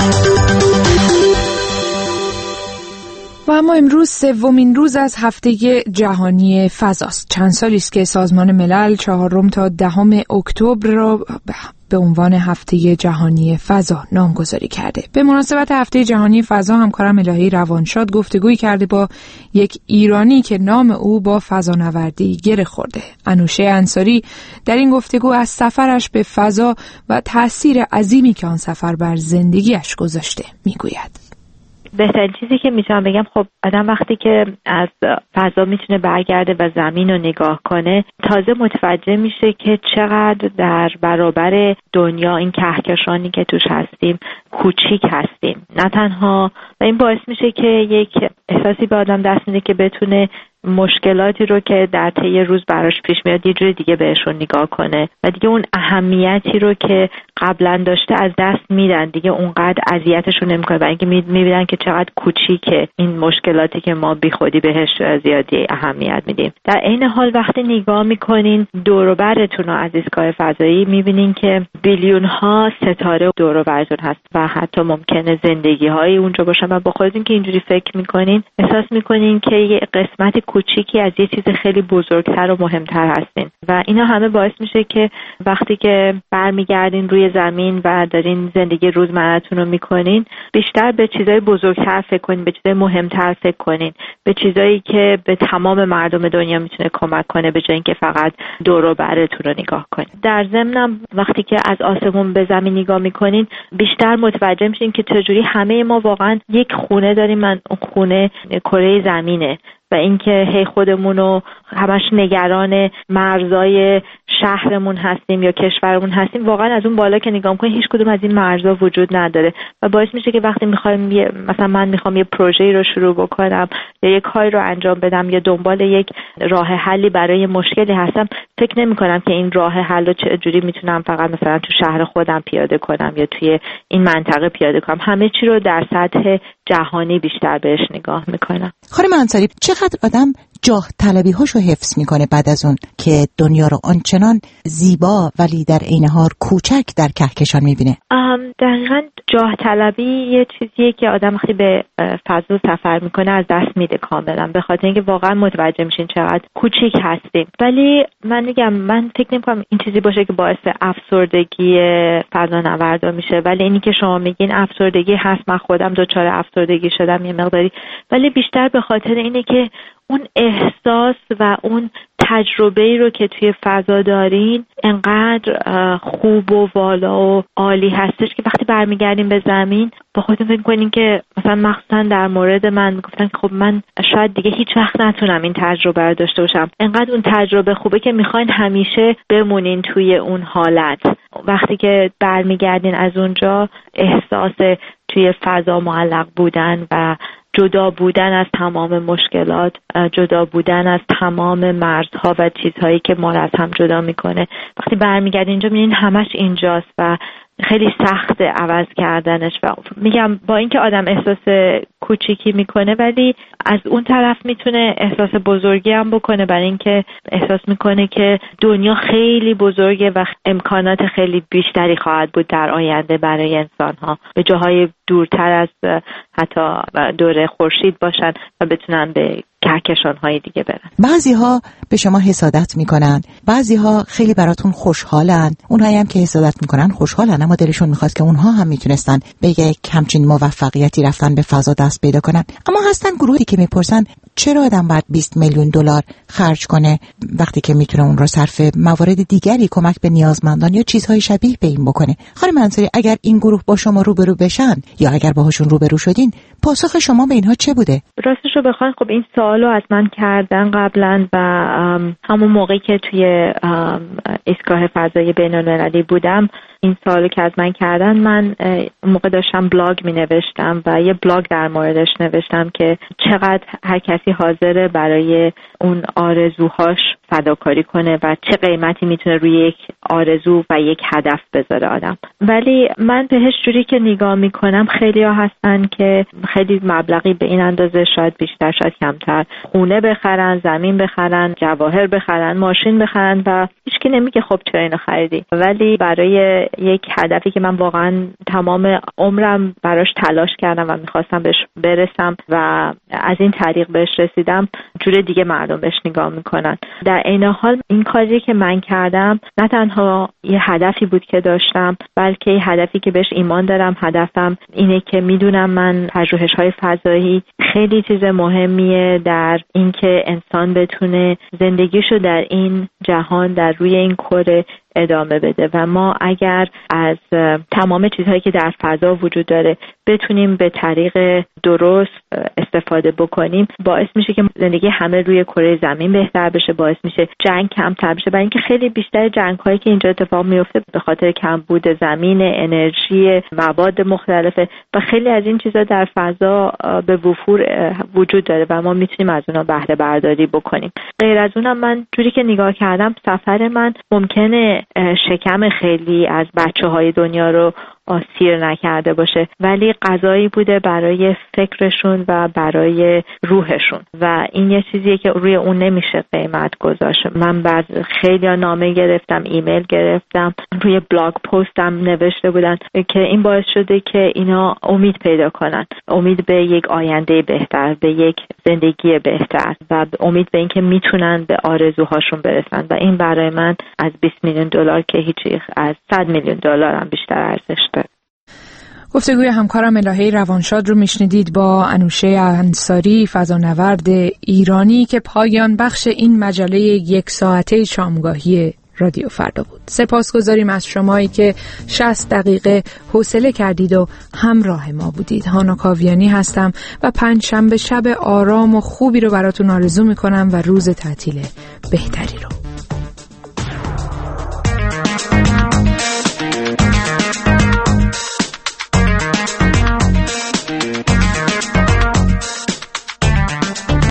و اما امروز سومین روز از هفته جهانی فضاست. چند سالی است که سازمان ملل چهارم تا دهم اکتبر را به عنوان هفته جهانی فضا نامگذاری کرده. به مناسبت هفته جهانی فضا همکارم الهی روانشاد گفتگویی کرده با یک ایرانی که نام او با فضانوردی گره خورده. انوشه انصاری در این گفتگو از سفرش به فضا و تأثیر عظیمی که آن سفر بر زندگیش گذاشته میگوید. بهترین چیزی که میتونم بگم، خب آدم وقتی که از فضا میتونه برگرده و زمین رو نگاه کنه، تازه متوجه میشه که چقدر در برابر دنیا این کهکشانی که توش هستیم کوچیک هستیم. نه تنها و این باعث میشه که یک احساسی به آدم دست میده که بتونه مشکلاتی رو که در طی روز براش پیش میاد یه جور دیگه بهشون نگاه کنه و دیگه اون اهمیتی رو که قبلا داشته از دست میدن، دیگه اونقدر اذیتشون نمیکنه و اینکه میبینن که چقدر کوچیکه این مشکلاتی که ما بیخودی بهش زیادی اهمیت میدیم. در عین حال وقتی نگاه میکنین دور و برتون رو از ایستگاه فضایی، میبینین که بیلیون ها ستاره دور و برتون هست و حتی ممکنه زندگی هایی اونجا باشن و با خودتون که اینجوری فکر میکنین احساس میکنین که یه قسمت کوچیکی از یه چیز خیلی بزرگتر و مهمتر هستین و اینا همه باعث میشه که وقتی که برمیگردین روی زمین و دارین زندگی روزمره‌تون رو میکنین بیشتر به چیزای بزرگتر فکر کنین، به چیزای مهمتر فکر کنین، به چیزایی که به تمام مردم دنیا میتونه کمک کنه به جای اینکه فقط دور و برتون رو نگاه کنین. در ضمن وقتی که از آسمون به زمین نگاه میکنین بیشتر متوجه میشین که چجوری همه ما واقعا یک خونه داریم، من اون خونه کره زمینه و اینکه هی خودمونو همش نگران مرزای شهرمون هستیم یا کشورمون هستیم، واقعا از اون بالا که نگاه می‌کنید هیچ کدوم از این مرزا وجود نداره و باعث میشه که وقتی می‌خوایم مثلا من می‌خوام یه پروژه‌ای رو شروع بکنم یا یک کاری رو انجام بدم یا دنبال یک راه حلی برای مشکلی هستم، فکر نمی‌کنم که این راه حل رو چجوری میتونم فقط مثلا تو شهر خودم پیاده کنم یا توی این منطقه پیاده کنم. همه چی رو در سطح جهانی بیشتر بهش نگاه می‌کنم. خانم انصاری، چقدر آدم جاه طلبی هاشو حفظ میکنه بعد از اون که دنیا رو آنچنان زیبا ولی در عین حال کوچک در کهکشان میبینه؟ دقیقاً جاه طلبی یه چیزیه که آدم وقتی به فضا سفر میکنه از دست میده کاملا، به خاطر اینکه واقعا متوجه میشین چقدر کوچیک هستیم. ولی من میگم من فکر نمیکنم این چیزی باشه که باعث افسردگی فضانوردا میشه، ولی اینی که شما میگین افسردگی هست، من خودم دچار افسردگی شدم یه مقداری، ولی بیشتر به خاطر اینه که اون احساس و اون تجربه‌ای رو که توی فضا دارین انقدر خوب و والا و عالی هستش که وقتی برمیگردین به زمین با خودتون فکر کنین که مثلا مخصوصا در مورد من میگفتن خب من شاید دیگه هیچ وقت نتونم این تجربه رو داشته باشم. انقدر اون تجربه خوبه که میخواین همیشه بمونین توی اون حالت. وقتی که برمیگردین از اونجا احساس توی فضا معلق بودن و جدا بودن از تمام مشکلات، جدا بودن از تمام مرزها و چیزهایی که ما رو از هم جدا میکنه، وقتی برمیگردین اینجا میبینین همش اینجاست و خیلی سخت عوض کردنش. و میگم با اینکه آدم احساس کوچیکی میکنه ولی از اون طرف میتونه احساس بزرگی هم بکنه، برای اینکه احساس میکنه که دنیا خیلی بزرگه و امکانات خیلی بیشتری خواهد بود در آینده برای انسان‌ها، به جاهای دورتر از حتی دور خورشید باشن و بتونن به کهکشان‌های دیگه برن. بعضی‌ها به شما حسادت میکنن، بعضی‌ها خیلی براتون خوشحالن، اونهایی هم که حسادت میکنن خوشحالن اما دلشون میخواد که اونها هم میتونستن به یک همچین موفقیتی رفتن به فضا دست پیدا کنن. اما هستن گروهی که میپرسن چرا آدم باید بیست میلیون دلار خرج کنه وقتی که میتونه اون رو صرف موارد دیگری کمک به نیازمندان یا چیزهای شبیه به این بکنه. خانم انصاری، اگر این گروه با شما روبرو بشن یا اگر باهاشون روبرو شدین، پاسخ شما به اینها چه بوده؟ راستش رو بخواین خب این سوالو از من کردن قبلا و همون موقعی که توی ایستگاه فضایی بین‌المللی بودم این سوالو که از من کردن، من موقع داشتم بلاگ می نوشتم و یه بلاگ در موردش نوشتم که چقدر هر کسی حاضره برای اون آرزوهاش فداکاری کنه و چه قیمتی میتونه روی یک آرزو و یک هدف بذاره آدم. ولی من بهش جوری که نگاه میکنم خیلی ها هستن که خیلی مبلغی به این اندازه، شاید بیشتر شاید کمتر، خونه بخرن، زمین بخرن، جواهر بخرن، ماشین بخرن و هیچکی نمیگه خب چرا اینو خریدی، ولی برای یک هدفی که من واقعا تمام عمرم براش تلاش کردم و میخواستم بهش برسم و از این طریق بهش رسیدم، جور دیگه مردم بهش نگاه میکنن. در عین حال این کاری که من کردم نه تنها یه هدفی بود که داشتم، بلکه یه هدفی که بهش ایمان دارم. هدفم اینه که میدونم من پژوهش‌های فضایی خیلی چیز مهمیه در اینکه انسان بتونه زندگیشو در این جهان، در روی این کره ادامه بده و ما اگر از تمام چیزهایی که در فضا وجود داره بتونیم به طریق درست استفاده بکنیم، باعث میشه که زندگی همه روی کره زمین بهتر بشه، باعث میشه جنگ کمتر بشه، برای اینکه خیلی بیشتر جنگ هایی که اینجا اتفاق میفته به خاطر کمبود زمین، انرژی، مواد مختلفه و خیلی از این چیزا در فضا به وفور وجود داره و ما میتونیم از اونها بهره برداری بکنیم. غیر از اونم من جوری که نگاه کردم سفر من ممکنه شکم خیلی از بچه‌های دنیا رو سیر نکرده باشه، ولی غذایی بوده برای فکرشون و برای روحشون و این یه چیزیه که روی اون نمیشه قیمت گذاشت. من بعد خیلی نامه گرفتم، ایمیل گرفتم، روی بلاگ پستم نوشته بودن که این باعث شده که اینا امید پیدا کنن، امید به یک آینده بهتر، به یک زندگی بهتر و امید به اینکه میتونن به آرزوهاشون برسن و این برای من از بیست میلیون دلار که هیچی، از صد میلیون دلار هم بیشتر ارزش داره. گفتگوی همکارم الهه روانشاد رو میشنیدید با انوشه انصاری، فضانورد ایرانی که پایان بخش این مجله یک ساعته شامگاهی رادیو فردا بود. سپاسگزاریم از شمایی که شصت دقیقه حوصله کردید و همراه ما بودید. هانا کاویانی هستم و پنجشنبه شب آرام و خوبی رو براتون آرزو میکنم و روز تعطیل بهتری رو.